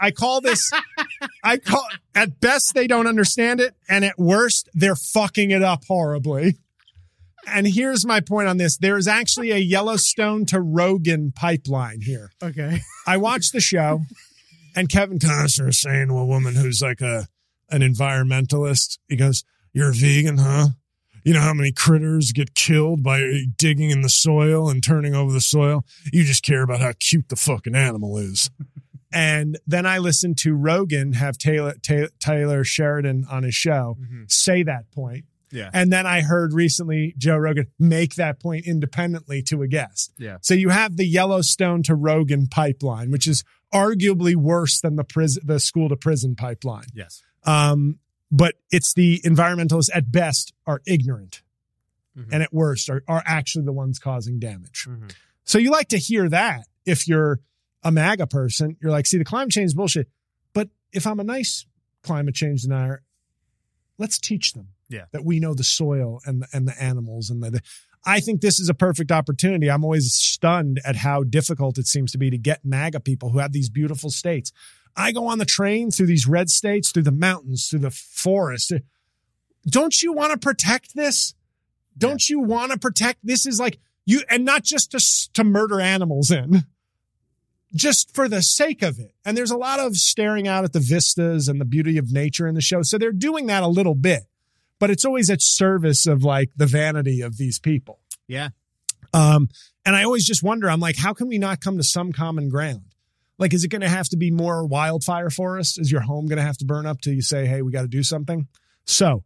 A: At best, they don't understand it. And at worst, they're fucking it up horribly. And here's my point on this. There is actually a Yellowstone to Rogan pipeline here.
B: Okay.
A: I watched the show, and Kevin Costner is saying to a woman who's like an environmentalist, he goes, "You're a vegan, huh? You know how many critters get killed by digging in the soil and turning over the soil? You just care about how cute the fucking animal is." And then I listened to Rogan have Taylor Sheridan on his show say that point.
B: Yeah.
A: And then I heard recently Joe Rogan make that point independently to a guest.
B: Yeah.
A: So you have the Yellowstone to Rogan pipeline, which is arguably worse than the school to prison pipeline.
B: Yes.
A: But it's the environmentalists at best are ignorant and at worst are actually the ones causing damage. So you like to hear that if you're a MAGA person. You're like, see, the climate change is bullshit. But if I'm a nice climate change denier, let's teach them that we know the soil and the animals. I think this is a perfect opportunity. I'm always stunned at how difficult it seems to be to get MAGA people who have these beautiful states. I go on the train through these red states, through the mountains, through the forest. Don't you want to protect this? Don't you want to protect? This is like you, and not just to murder animals in, just for the sake of it. And there's a lot of staring out at the vistas and the beauty of nature in the show. So they're doing that a little bit, but it's always at service of like the vanity of these people.
B: Yeah.
A: And I always just wonder, I'm like, how can we not come to some common ground? Like, is it going to have to be more wildfire forests? Is your home going to have to burn up till you say, hey, we got to do something? So,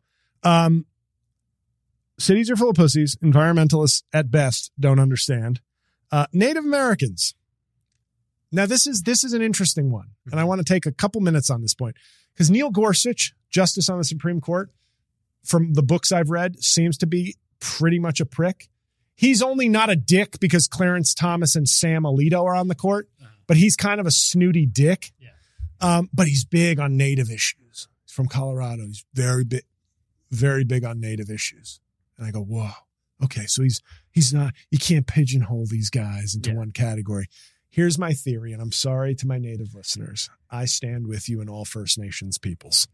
A: cities are full of pussies. Environmentalists at best don't understand. Native Americans. Now, this is an interesting one. And I want to take a couple minutes on this point because Neil Gorsuch, justice on the Supreme Court, from the books I've read, seems to be pretty much a prick. He's only not a dick because Clarence Thomas and Sam Alito are on the court. But he's kind of a snooty dick. Yeah. But he's big on native issues. He's from Colorado. He's very big on native issues. And I go, whoa. Okay. So he's not, you can't pigeonhole these guys into one category. Here's my theory. And I'm sorry to my native listeners. I stand with you and all First Nations peoples.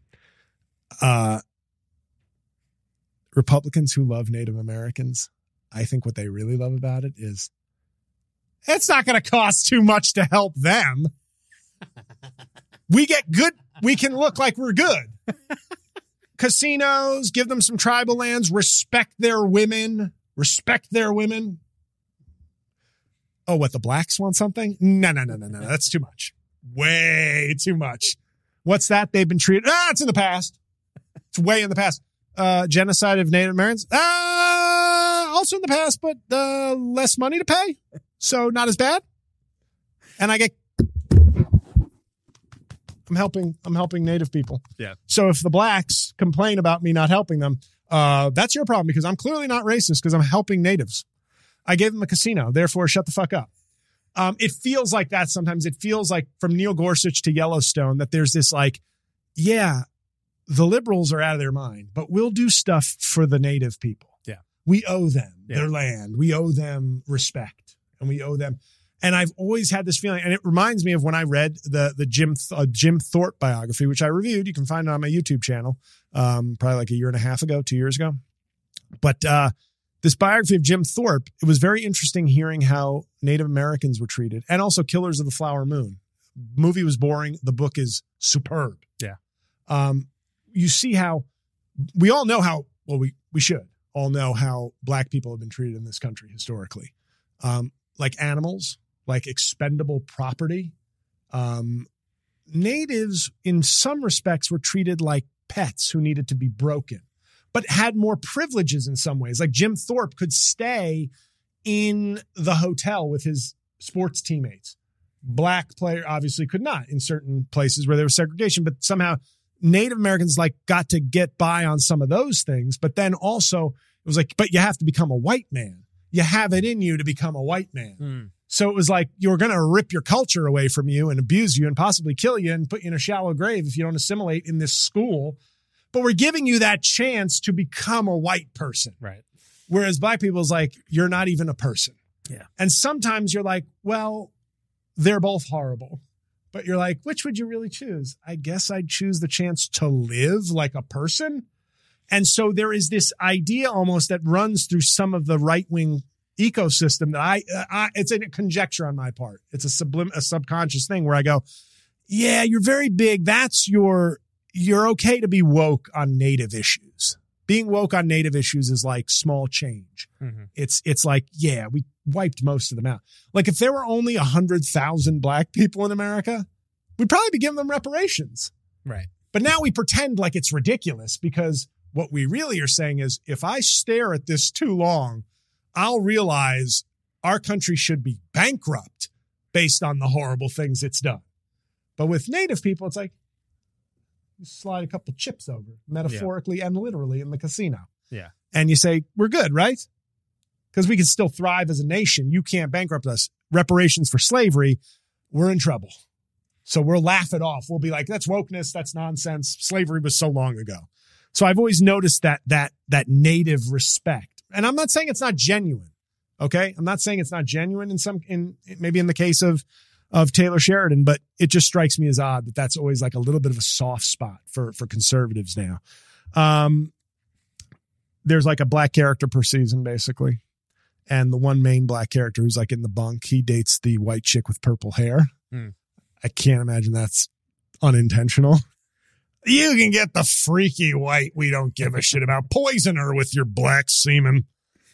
A: Republicans who love Native Americans, I think what they really love about it is it's not going to cost too much to help them. We get good. We can look like we're good. Casinos, give them some tribal lands, respect their women. Oh, what, the blacks want something? No. That's too much. Way too much. What's that? They've been treated. It's in the past. It's way in the past. Genocide of Native Americans. Also in the past, but less money to pay. So not as bad. And I'm helping Native people. Yeah. So if the blacks complain about me not helping them, that's your problem because I'm clearly not racist because I'm helping natives. I gave them a casino. Therefore, shut the fuck up. It feels like that sometimes. It feels like from Neil Gorsuch to Yellowstone that there's this like, yeah, the liberals are out of their mind, but we'll do stuff for the native people. Yeah. We owe them their land. We owe them respect. And we owe them. And I've always had this feeling, and it reminds me of when I read the Jim Thorpe biography, which I reviewed. You can find it on my YouTube channel, probably like a year and a half ago, 2 years ago. But this biography of Jim Thorpe, it was very interesting hearing how Native Americans were treated, and also Killers of the Flower Moon. Movie was boring. The book is superb. Yeah. You see how we all know how, well, we should all know how black people have been treated in this country historically. Like animals, like expendable property. Natives, in some respects, were treated like pets who needed to be broken, but had more privileges in some ways. Like Jim Thorpe could stay in the hotel with his sports teammates. Black player obviously could not in certain places where there was segregation, but somehow Native Americans like got to get by on some of those things. But then also it was like, but you have to become a white man. You have it in you to become a white man. So it was like, you're going to rip your culture away from you and abuse you and possibly kill you and put you in a shallow grave if you don't assimilate in this school. But we're giving you that chance to become a white person. Right. Whereas black people is like, you're not even a person. Yeah. And sometimes you're like, well, they're both horrible. But you're like, which would you really choose? I guess I'd choose the chance to live like a person. And so there is this idea almost that runs through some of the right-wing ecosystem that it's a conjecture on my part. It's a subconscious thing where I go, yeah, you're very big. You're okay to be woke on native issues. Being woke on native issues is like small change. Mm-hmm. It's like, yeah, we wiped most of them out. Like if there were only 100,000 black people in America, we'd probably be giving them reparations.
B: Right.
A: But now we pretend like it's ridiculous because what we really are saying is if I stare at this too long, I'll realize our country should be bankrupt based on the horrible things it's done. But with native people, it's like, you slide a couple chips over, metaphorically and literally, in the casino.
B: Yeah.
A: And you say, we're good, right? Because we can still thrive as a nation. You can't bankrupt us. Reparations for slavery, we're in trouble. So we'll laugh it off. We'll be like, that's wokeness. That's nonsense. Slavery was so long ago. So I've always noticed that native respect. And I'm not saying it's not genuine. Okay. I'm not saying it's not genuine maybe in the case of Taylor Sheridan, but it just strikes me as odd that that's always like a little bit of a soft spot for conservatives now. There's like a black character per season, basically. And the one main black character who's like in the bunk, he dates the white chick with purple hair. I can't imagine that's unintentional. You can get the freaky white we don't give a shit about. Poison her with your black semen.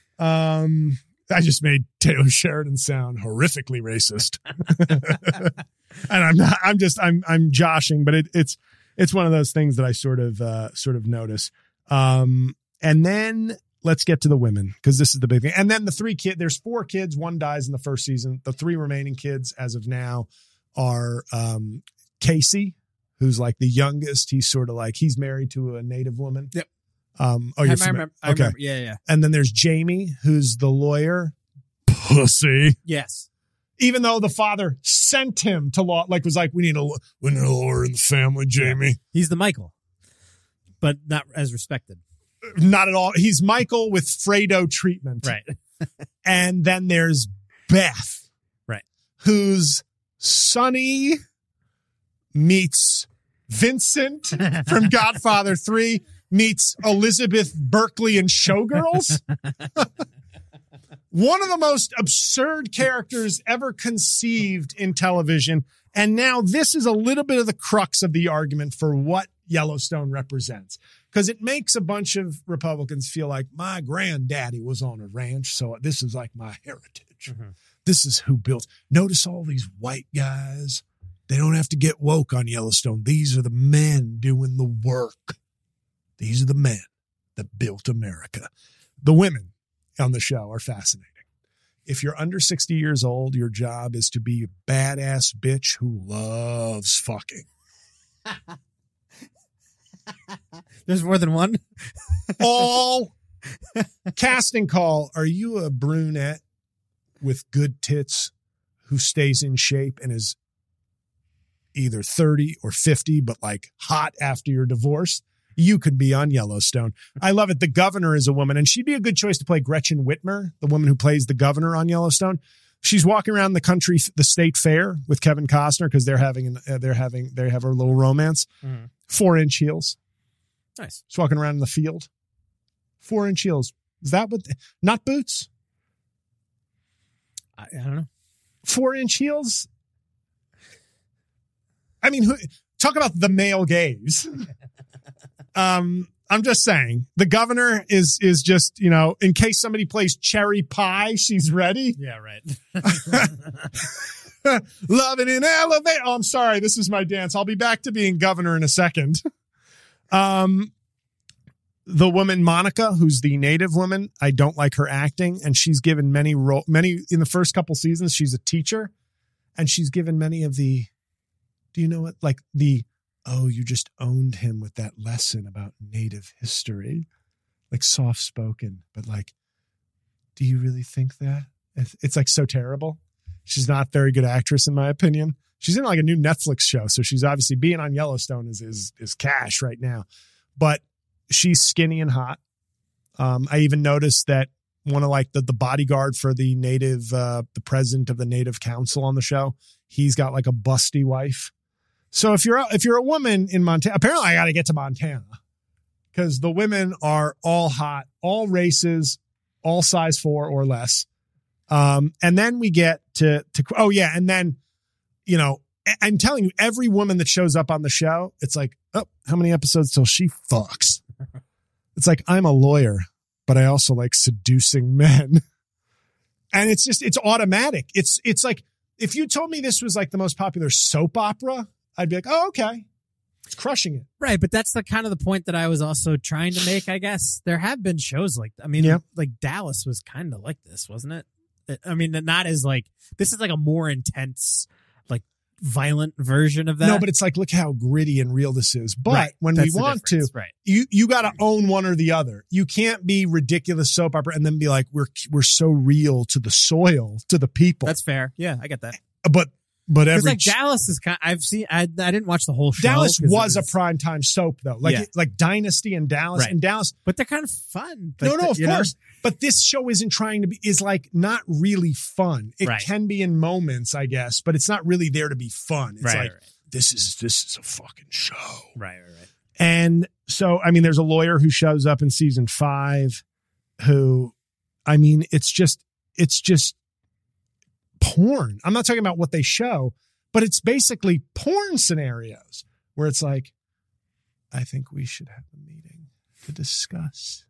A: I just made Taylor Sheridan sound horrifically racist. And I'm joshing, but it's one of those things that I sort of notice. And then let's get to the women, because this is the big thing. And then there's 4 kids. One dies in the first season. The 3 remaining kids as of now are Casey, who's like the youngest. He's sort of like, he's married to a native woman.
B: Yep.
A: I remember.
B: Yeah.
A: And then there's Jamie, who's the lawyer. Pussy.
B: Yes.
A: Even though the father sent him to law, like was like, we need a lawyer in the family, Jamie.
B: Yeah. He's the Michael, but not as respected.
A: Not at all. He's Michael with Fredo treatment.
B: Right.
A: And then there's Beth.
B: Right.
A: Who's Sonny meets Vincent from Godfather 3 meets Elizabeth Berkley in Showgirls. One of the most absurd characters ever conceived in television. And now this is a little bit of the crux of the argument for what Yellowstone represents. Because it makes a bunch of Republicans feel like my granddaddy was on a ranch, so this is like my heritage. Mm-hmm. This is who built. Notice all these white guys. They don't have to get woke on Yellowstone. These are the men doing the work. These are the men that built America. The women on the show are fascinating. If you're under 60 years old, your job is to be a badass bitch who loves fucking.
B: There's more than one?
A: All casting call. Are you a brunette with good tits who stays in shape and is either 30 or 50, but like hot after your divorce? You could be on Yellowstone. I love it. The governor is a woman, and she'd be a good choice to play Gretchen Whitmer, the woman who plays the governor on Yellowstone. She's walking around the country, the state fair with Kevin Costner because they have a little romance. 4-inch heels.
B: Nice.
A: She's walking around in the field. 4-inch heels. Is that what? Not boots?
B: I don't know.
A: 4-inch heels? I mean, talk about the male gaze. I'm just saying, the governor is just, in case somebody plays cherry pie, she's ready.
B: Yeah, right.
A: Loving in elevate. Oh, I'm sorry. This is my dance. I'll be back to being governor in a second. The woman, Monica, who's the native woman, I don't like her acting. And she's given many in the first couple seasons, she's a teacher. And she's given many of the, do you know what? Like you just owned him with that lesson about native history. Like soft spoken, but like, do you really think that? It's like so terrible. She's not a very good actress, in my opinion. She's in like a new Netflix show. So she's obviously being on Yellowstone is cash right now, but she's skinny and hot. I even noticed that one of like the bodyguard for the the president of the Native Council on the show. He's got like a busty wife. So if you're a woman in Montana, apparently I got to get to Montana because the women are all hot, all races, all size 4 or less. And then we get to and then, you know, I'm telling you, every woman that shows up on the show, it's like, oh, how many episodes till she fucks? It's like, I'm a lawyer, but I also like seducing men. And it's automatic. It's like, if you told me this was like the most popular soap opera, I'd be like, oh, okay. It's crushing it.
B: Right. But that's the kind of the point that I was also trying to make, I guess. There have been shows like, I mean, like Dallas was kind of like this, wasn't it? I mean, not as like, this is like a more intense, like violent version of that.
A: No, but it's like, look how gritty and real this is. But when we want to, you got to own one or the other. You can't be ridiculous soap opera and then be like, we're so real to the soil, to the people.
B: That's fair. Yeah, I get that.
A: But every
B: like Dallas is kind. I've seen. I didn't watch the whole show.
A: Dallas was a primetime soap though, like Dynasty and Dallas and Dallas.
B: But they're kind of fun.
A: No, of course. But this show isn't trying to be. Is like not really fun. It can be in moments, I guess, but it's not really there to be fun. It's this is a fucking show.
B: Right.
A: And so, I mean, there's a lawyer who shows up in season 5, who, I mean, it's just porn. I'm not talking about what they show, but it's basically porn scenarios where it's like, I think we should have a meeting to discuss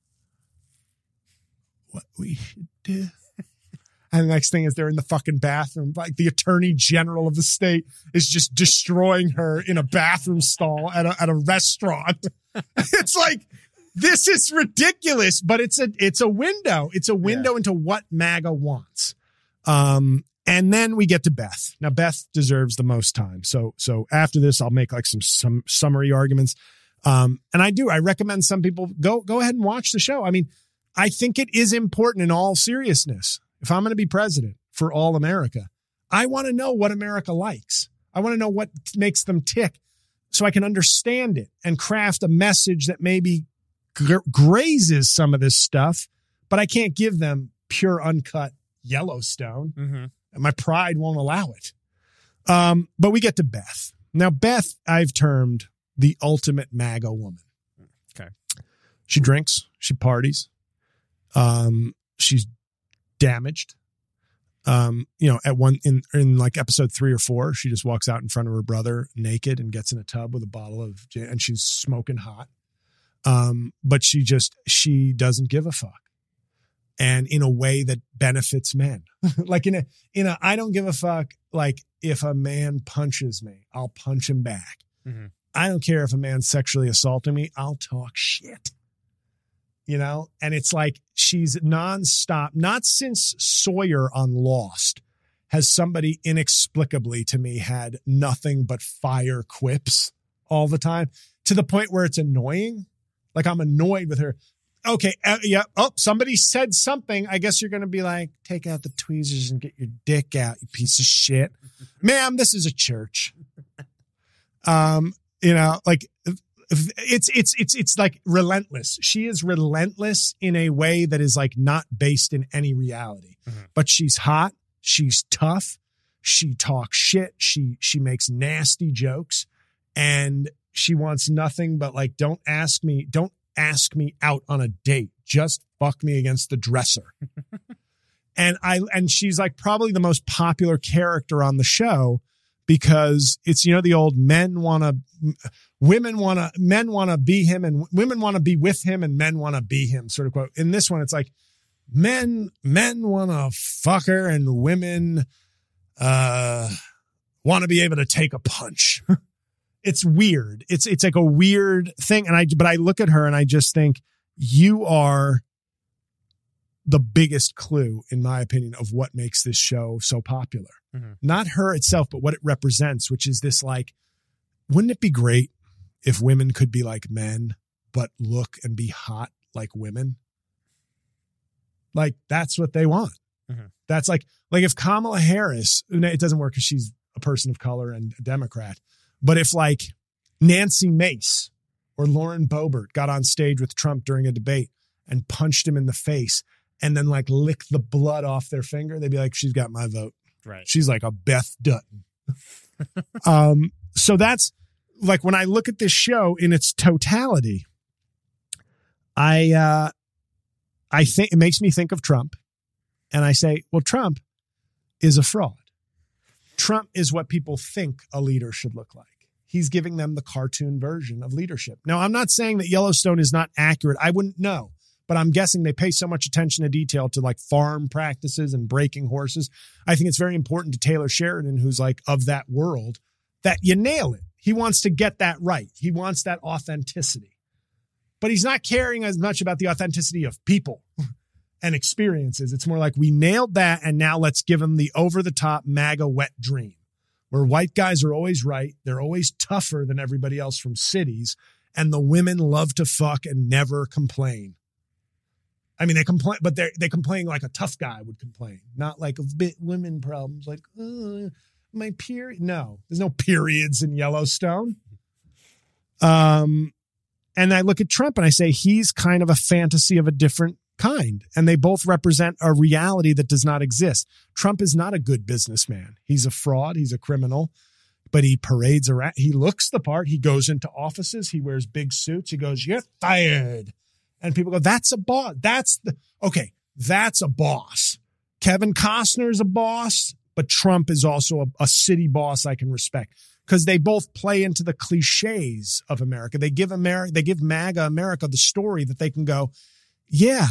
A: what we should do. And the next thing is they're in the fucking bathroom. Like the attorney general of the state is just destroying her in a bathroom stall at a restaurant. It's like, this is ridiculous, but it's a window. It's a window into what MAGA wants. And then we get to Beth. Now Beth deserves the most time. So after this, I'll make like some summary arguments. And I recommend some people go ahead and watch the show. I mean, I think it is important in all seriousness. If I'm going to be president for all America, I want to know what America likes. I want to know what makes them tick so I can understand it and craft a message that maybe grazes some of this stuff, but I can't give them pure uncut Yellowstone. Mm-hmm. And my pride won't allow it. But we get to Beth. Now, Beth, I've termed the ultimate MAGA woman.
B: Okay.
A: She drinks. She parties. She's damaged. You know, at one in like episode 3 or 4, she just walks out in front of her brother naked and gets in a tub with a bottle of gin, and she's smoking hot. But she doesn't give a fuck. And in a way that benefits men. Like in a I don't give a fuck. Like if a man punches me, I'll punch him back. Mm-hmm. I don't care if a man's sexually assaulting me, I'll talk shit. You know? And it's like she's nonstop. Not since Sawyer on Lost has somebody inexplicably to me had nothing but fire quips all the time, to the point where it's annoying. Like I'm annoyed with her. Okay. Yeah. Oh, somebody said something. I guess you're going to be like, take out the tweezers and get your dick out, you piece of shit. Ma'am, this is a church. You know, like it's like relentless. She is relentless in a way that is like not based in any reality, but she's hot. She's tough. She talks shit. She makes nasty jokes, and she wants nothing but like, don't ask me out on a date. Just fuck me against the dresser. and she's like probably the most popular character on the show because it's, you know, the old men want to be him and women want to be with him and men want to be him sort of quote. In this one, it's like men want to fuck her and women want to be able to take a punch. It's weird. It's like a weird thing. But I look at her and I just think you are the biggest clue, in my opinion, of what makes this show so popular. Mm-hmm. Not her itself, but what it represents, which is this like, wouldn't it be great if women could be like men, but look and be hot like women? Like that's what they want. Mm-hmm. That's like if Kamala Harris, it doesn't work because she's a person of color and a Democrat. But if like Nancy Mace or Lauren Boebert got on stage with Trump during a debate and punched him in the face and then like lick the blood off their finger, they'd be like, she's got my vote.
B: Right.
A: She's like a Beth Dutton. So that's like when I look at this show in its totality, I think it makes me think of Trump, and I say, well, Trump is a fraud. Trump is what people think a leader should look like. He's giving them the cartoon version of leadership. Now, I'm not saying that Yellowstone is not accurate. I wouldn't know, but I'm guessing they pay so much attention to detail to like farm practices and breaking horses. I think it's very important to Taylor Sheridan, who's like of that world, that you nail it. He wants to get that right. He wants that authenticity, but he's not caring as much about the authenticity of people and experiences. It's more like we nailed that, and now let's give him the over-the-top MAGA wet dream, where white guys are always right. They're always tougher than everybody else from cities, and the women love to fuck and never complain. I mean, they complain, but they complain like a tough guy would complain, not like a bit women problems, like my period. No, there's no periods in Yellowstone. And I look at Trump and I say he's kind of a fantasy of a different kind, and they both represent a reality that does not exist. Trump is not a good businessman. He's a fraud. He's a criminal, but he parades around. He looks the part. He goes into offices. He wears big suits. He goes, "You're fired." And people go, "That's a boss." That's a boss. Kevin Costner's a boss, but Trump is also a city boss I can respect, because they both play into the cliches of America. They give MAGA America the story that they can go, yeah,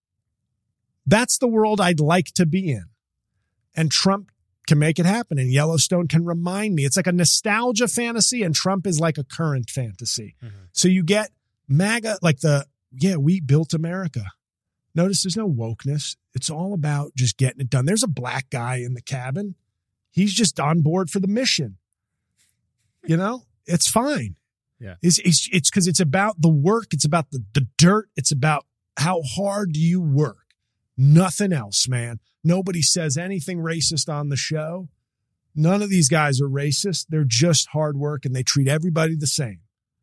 A: that's the world I'd like to be in. And Trump can make it happen. And Yellowstone can remind me. It's like a nostalgia fantasy, and Trump is like a current fantasy. Mm-hmm. So you get MAGA, like we built America. Notice there's no wokeness. It's all about just getting it done. There's a black guy in the cabin. He's just on board for the mission. You know, it's fine.
B: Yeah.
A: It's because it's about the work. It's about the dirt. It's about how hard do you work? Nothing else, man. Nobody says anything racist on the show. None of these guys are racist. They're just hard work, and they treat everybody the same.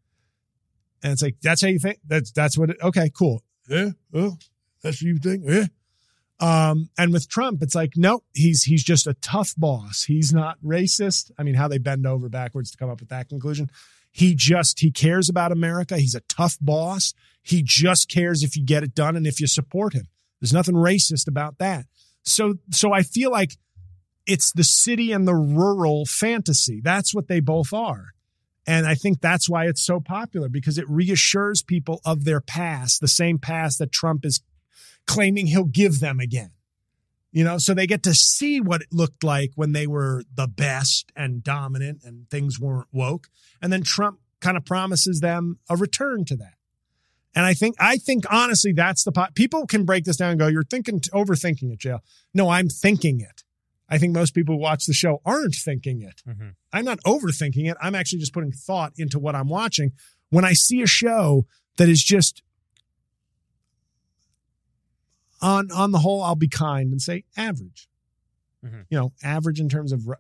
A: And it's like, that's how you think? That's what okay, cool. Yeah, oh, that's what you think? Yeah. And with Trump, it's like, nope, he's just a tough boss. He's not racist. I mean, how they bend over backwards to come up with that conclusion. He cares about America. He's a tough boss. He just cares if you get it done and if you support him. There's nothing racist about that. So I feel like it's the city and the rural fantasy. That's what they both are. And I think that's why it's so popular, because it reassures people of their past, the same past that Trump is claiming he'll give them again. You know, so they get to see what it looked like when they were the best and dominant and things weren't woke. And then Trump kind of promises them a return to that. And I think honestly, that's people can break this down and go, you're overthinking it, Jail. No, I'm thinking it. I think most people who watch the show aren't thinking it. Mm-hmm. I'm not overthinking it. I'm actually just putting thought into what I'm watching. When I see a show that is just on the whole, I'll be kind and say average. Mm-hmm. You know, average in terms of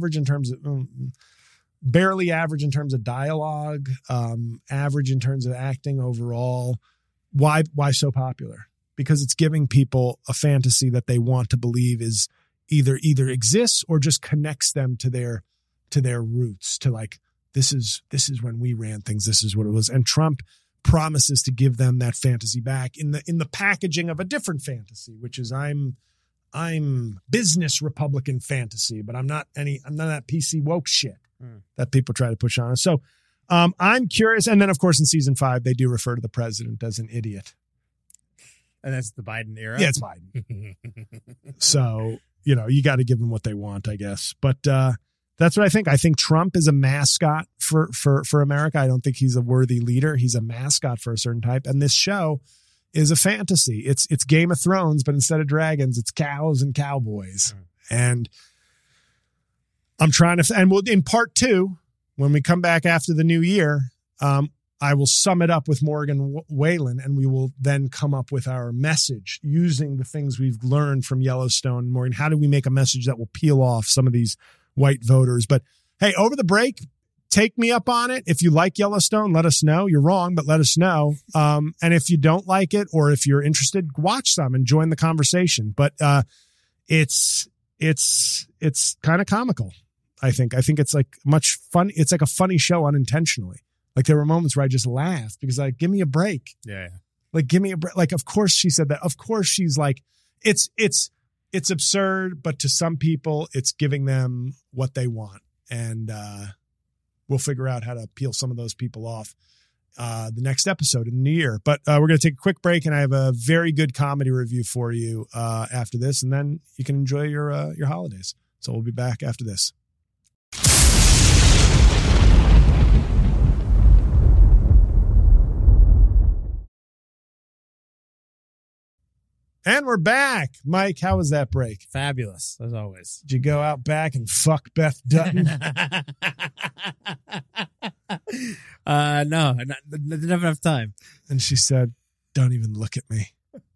A: barely average in terms of dialogue, average in terms of acting overall. Why so popular? Because it's giving people a fantasy that they want to believe is either exists or just connects them to their roots, to like, this is when we ran things. This is what it was. And Trump promises to give them that fantasy back in the packaging of a different fantasy, which is I'm business Republican fantasy, but I'm not that PC woke shit that people try to push on us. So I'm curious. And then of course in season 5, they do refer to the president as an idiot.
B: And that's the Biden era.
A: Yeah, it's Biden. So, you know, you got to give them what they want, I guess. But that's what I think. I think Trump is a mascot for America. I don't think he's a worthy leader. He's a mascot for a certain type. And this show is a fantasy. It's Game of Thrones, but instead of dragons, it's cows and cowboys. And I'm trying to, and we'll, in part 2, when we come back after the new year, I will sum it up with Morgan Whalen, and we will then come up with our message using the things we've learned from Yellowstone. Morgan, how do we make a message that will peel off some of these white voters? But hey, over the break, take me up on it. If you like Yellowstone, let us know. You're wrong, but let us know. And if you don't like it, or if you're interested, watch some and join the conversation. But it's kind of comical. I think it's like much fun. It's like a funny show unintentionally. Like there were moments where I just laughed because like, give me a break.
B: Yeah.
A: Like, give me a break. Like, of course she said that. Of course she's like, it's absurd, but to some people it's giving them what they want. And, we'll figure out how to peel some of those people off the next episode in the new year. But we're going to take a quick break, and I have a very good comedy review for you after this, and then you can enjoy your holidays. So we'll be back after this. And we're back. Mike, how was that break?
B: Fabulous, as always.
A: Did you go out back and fuck Beth Dutton?
B: No, didn't have enough time.
A: And she said, don't even look at me.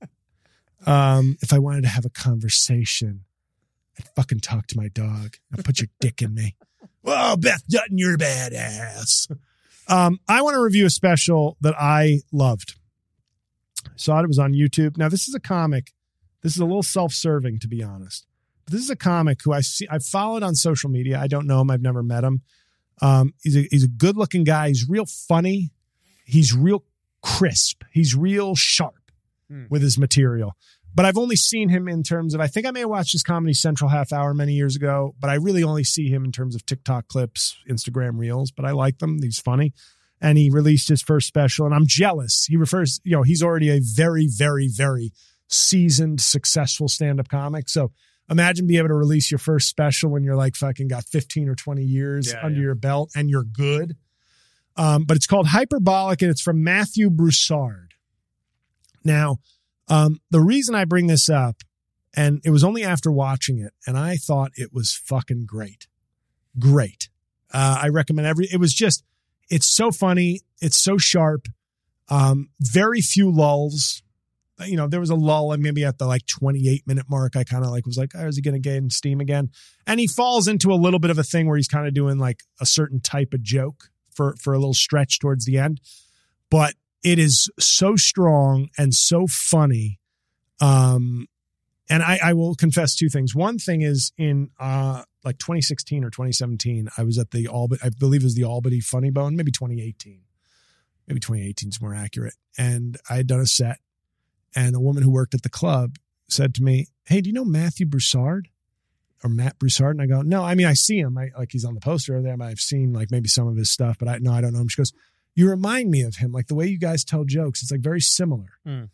A: If I wanted to have a conversation, I'd fucking talk to my dog. I'd put your dick in me. Whoa, Beth Dutton, you're a badass. I want to review a special that I loved. Saw it was on YouTube. Now, this is a comic. This is a little self-serving, to be honest. But this is a comic who I've followed on social media. I don't know him. I've never met him. He's a good-looking guy. He's real funny. He's real crisp. He's real sharp with his material. But I've only seen him in terms of, I think I may have watched his Comedy Central half hour many years ago, but I really only see him in terms of TikTok clips, Instagram reels, but I like them. He's funny. And he released his first special, and I'm jealous. He refers, he's already a very, very, very seasoned, successful stand-up comic. So imagine being able to release your first special when you're like fucking got 15 or 20 years under your belt and you're good. But it's called Hyperbolic, and it's from Matthew Broussard. Now, the reason I bring this up, and it was only after watching it, and I thought it was fucking great. Great. I recommend it's so funny. It's so sharp. Very few lulls. There was a lull maybe at the 28-minute mark. I kind of was like, oh, is he going to gain steam again? And he falls into a little bit of a thing where he's kind of doing like a certain type of joke for a little stretch towards the end. But it is so strong and so funny. And I will confess two things. One thing is in 2016 or 2017, I was at the Albany, I believe it was the Albany Funny Bone, maybe 2018. Maybe 2018 is more accurate. And I had done a set, and a woman who worked at the club said to me, hey, do you know Matthew Broussard or Matt Broussard? And I go, no, I mean, I see him. He's on the poster there. I've seen maybe some of his stuff, but I don't know him. She goes, you remind me of him. Like the way you guys tell jokes, it's very similar.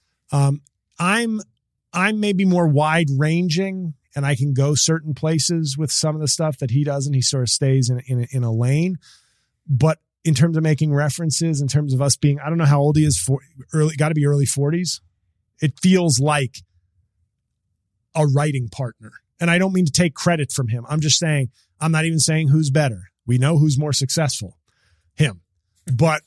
A: I'm maybe more wide ranging, and I can go certain places with some of the stuff that he doesn't. He sort of stays in a lane. But in terms of making references, in terms of us being, I don't know how old he is, got to be early 40s. It feels like a writing partner. And I don't mean to take credit from him. I'm just saying, I'm not even saying who's better. We know who's more successful. Him. But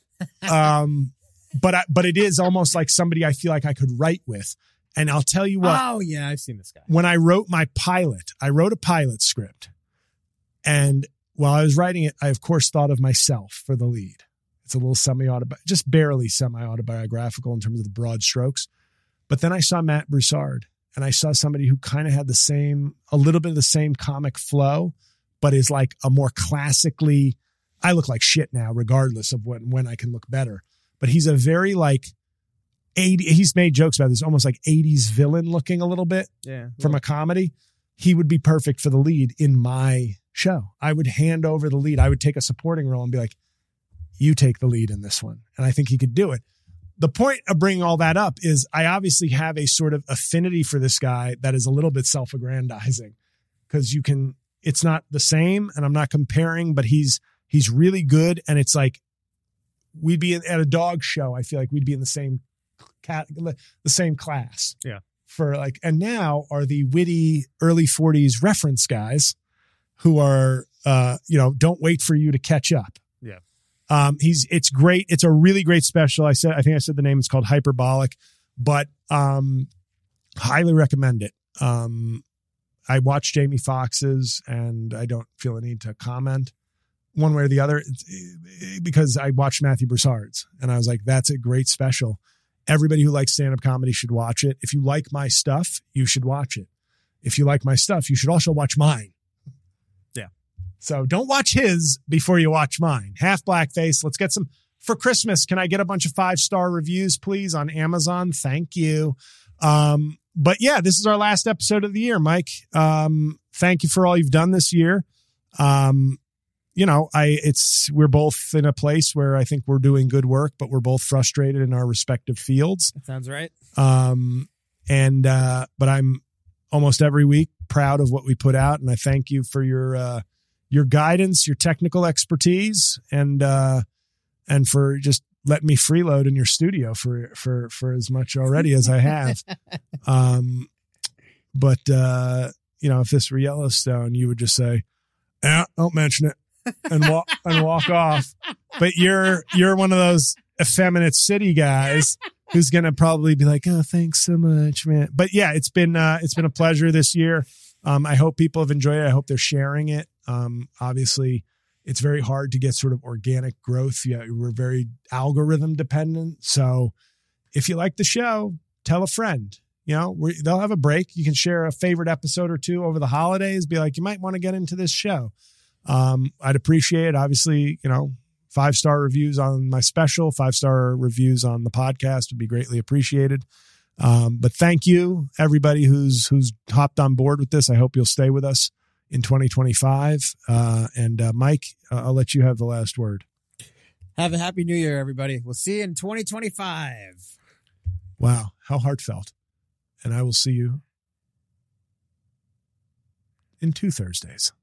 A: it is almost like somebody I feel like I could write with. And I'll tell you what.
B: Oh, yeah, I've seen this guy.
A: When I wrote my pilot, I wrote a pilot script. And while I was writing it, I, of course, thought of myself for the lead. It's a little just barely semi-autobiographical in terms of the broad strokes. But then I saw Matt Broussard, and I saw somebody who kind of had a little bit of the same comic flow, but is like a more classically, I look like shit now, regardless of when I can look better. But he's a very he's made jokes about this, almost like 80s villain looking a little bit from a comedy. He would be perfect for the lead in my show. I would hand over the lead. I would take a supporting role and be like, you take the lead in this one. And I think he could do it. The point of bringing all that up is I obviously have a sort of affinity for this guy that is a little bit self-aggrandizing, because it's not the same, and I'm not comparing, but he's really good. And it's like, we'd be at a dog show. I feel like we'd be in the same class.
B: Yeah.
A: And now are the witty early 40s reference guys who are, don't wait for you to catch up.
B: Yeah.
A: It's great. It's a really great special. I think I said the name. It's called Hyperbolic, but, highly recommend it. I watched Jamie Foxx's, and I don't feel a need to comment. one way or the other, because I watched Matthew Broussard's and I was like, that's a great special. Everybody who likes stand-up comedy should watch it. If you like my stuff, you should watch it. If you like my stuff, you should also watch mine.
B: Yeah.
A: So don't watch his before you watch mine. Half Blackface. Let's get some for Christmas. Can I get a bunch of 5-star reviews, please, on Amazon? Thank you. But yeah, this is our last episode of the year, Mike. Thank you for all you've done this year. We're both in a place where I think we're doing good work, but we're both frustrated in our respective fields.
B: That sounds right.
A: But I'm almost every week proud of what we put out. And I thank you for your guidance, your technical expertise, and for just letting me freeload in your studio for as much already as I have. If this were Yellowstone, you would just say, "Yeah, don't mention it," and walk off. But you're one of those effeminate city guys who's going to probably be like, "Oh, thanks so much, man." But yeah, it's been a pleasure this year. I hope people have enjoyed it. I hope they're sharing it. Obviously it's very hard to get sort of organic growth. Yeah. We're very algorithm dependent. So if you like the show, tell a friend, they'll have a break. You can share a favorite episode or two over the holidays. Be like, you might want to get into this show. I'd appreciate it. Obviously, 5-star reviews on my special, 5-star reviews on the podcast would be greatly appreciated. But thank you, everybody who's hopped on board with this. I hope you'll stay with us in 2025. Mike, I'll let you have the last word.
B: Have a happy new year, everybody. We'll see you in 2025.
A: Wow. How heartfelt. And I will see you in 2 Thursdays.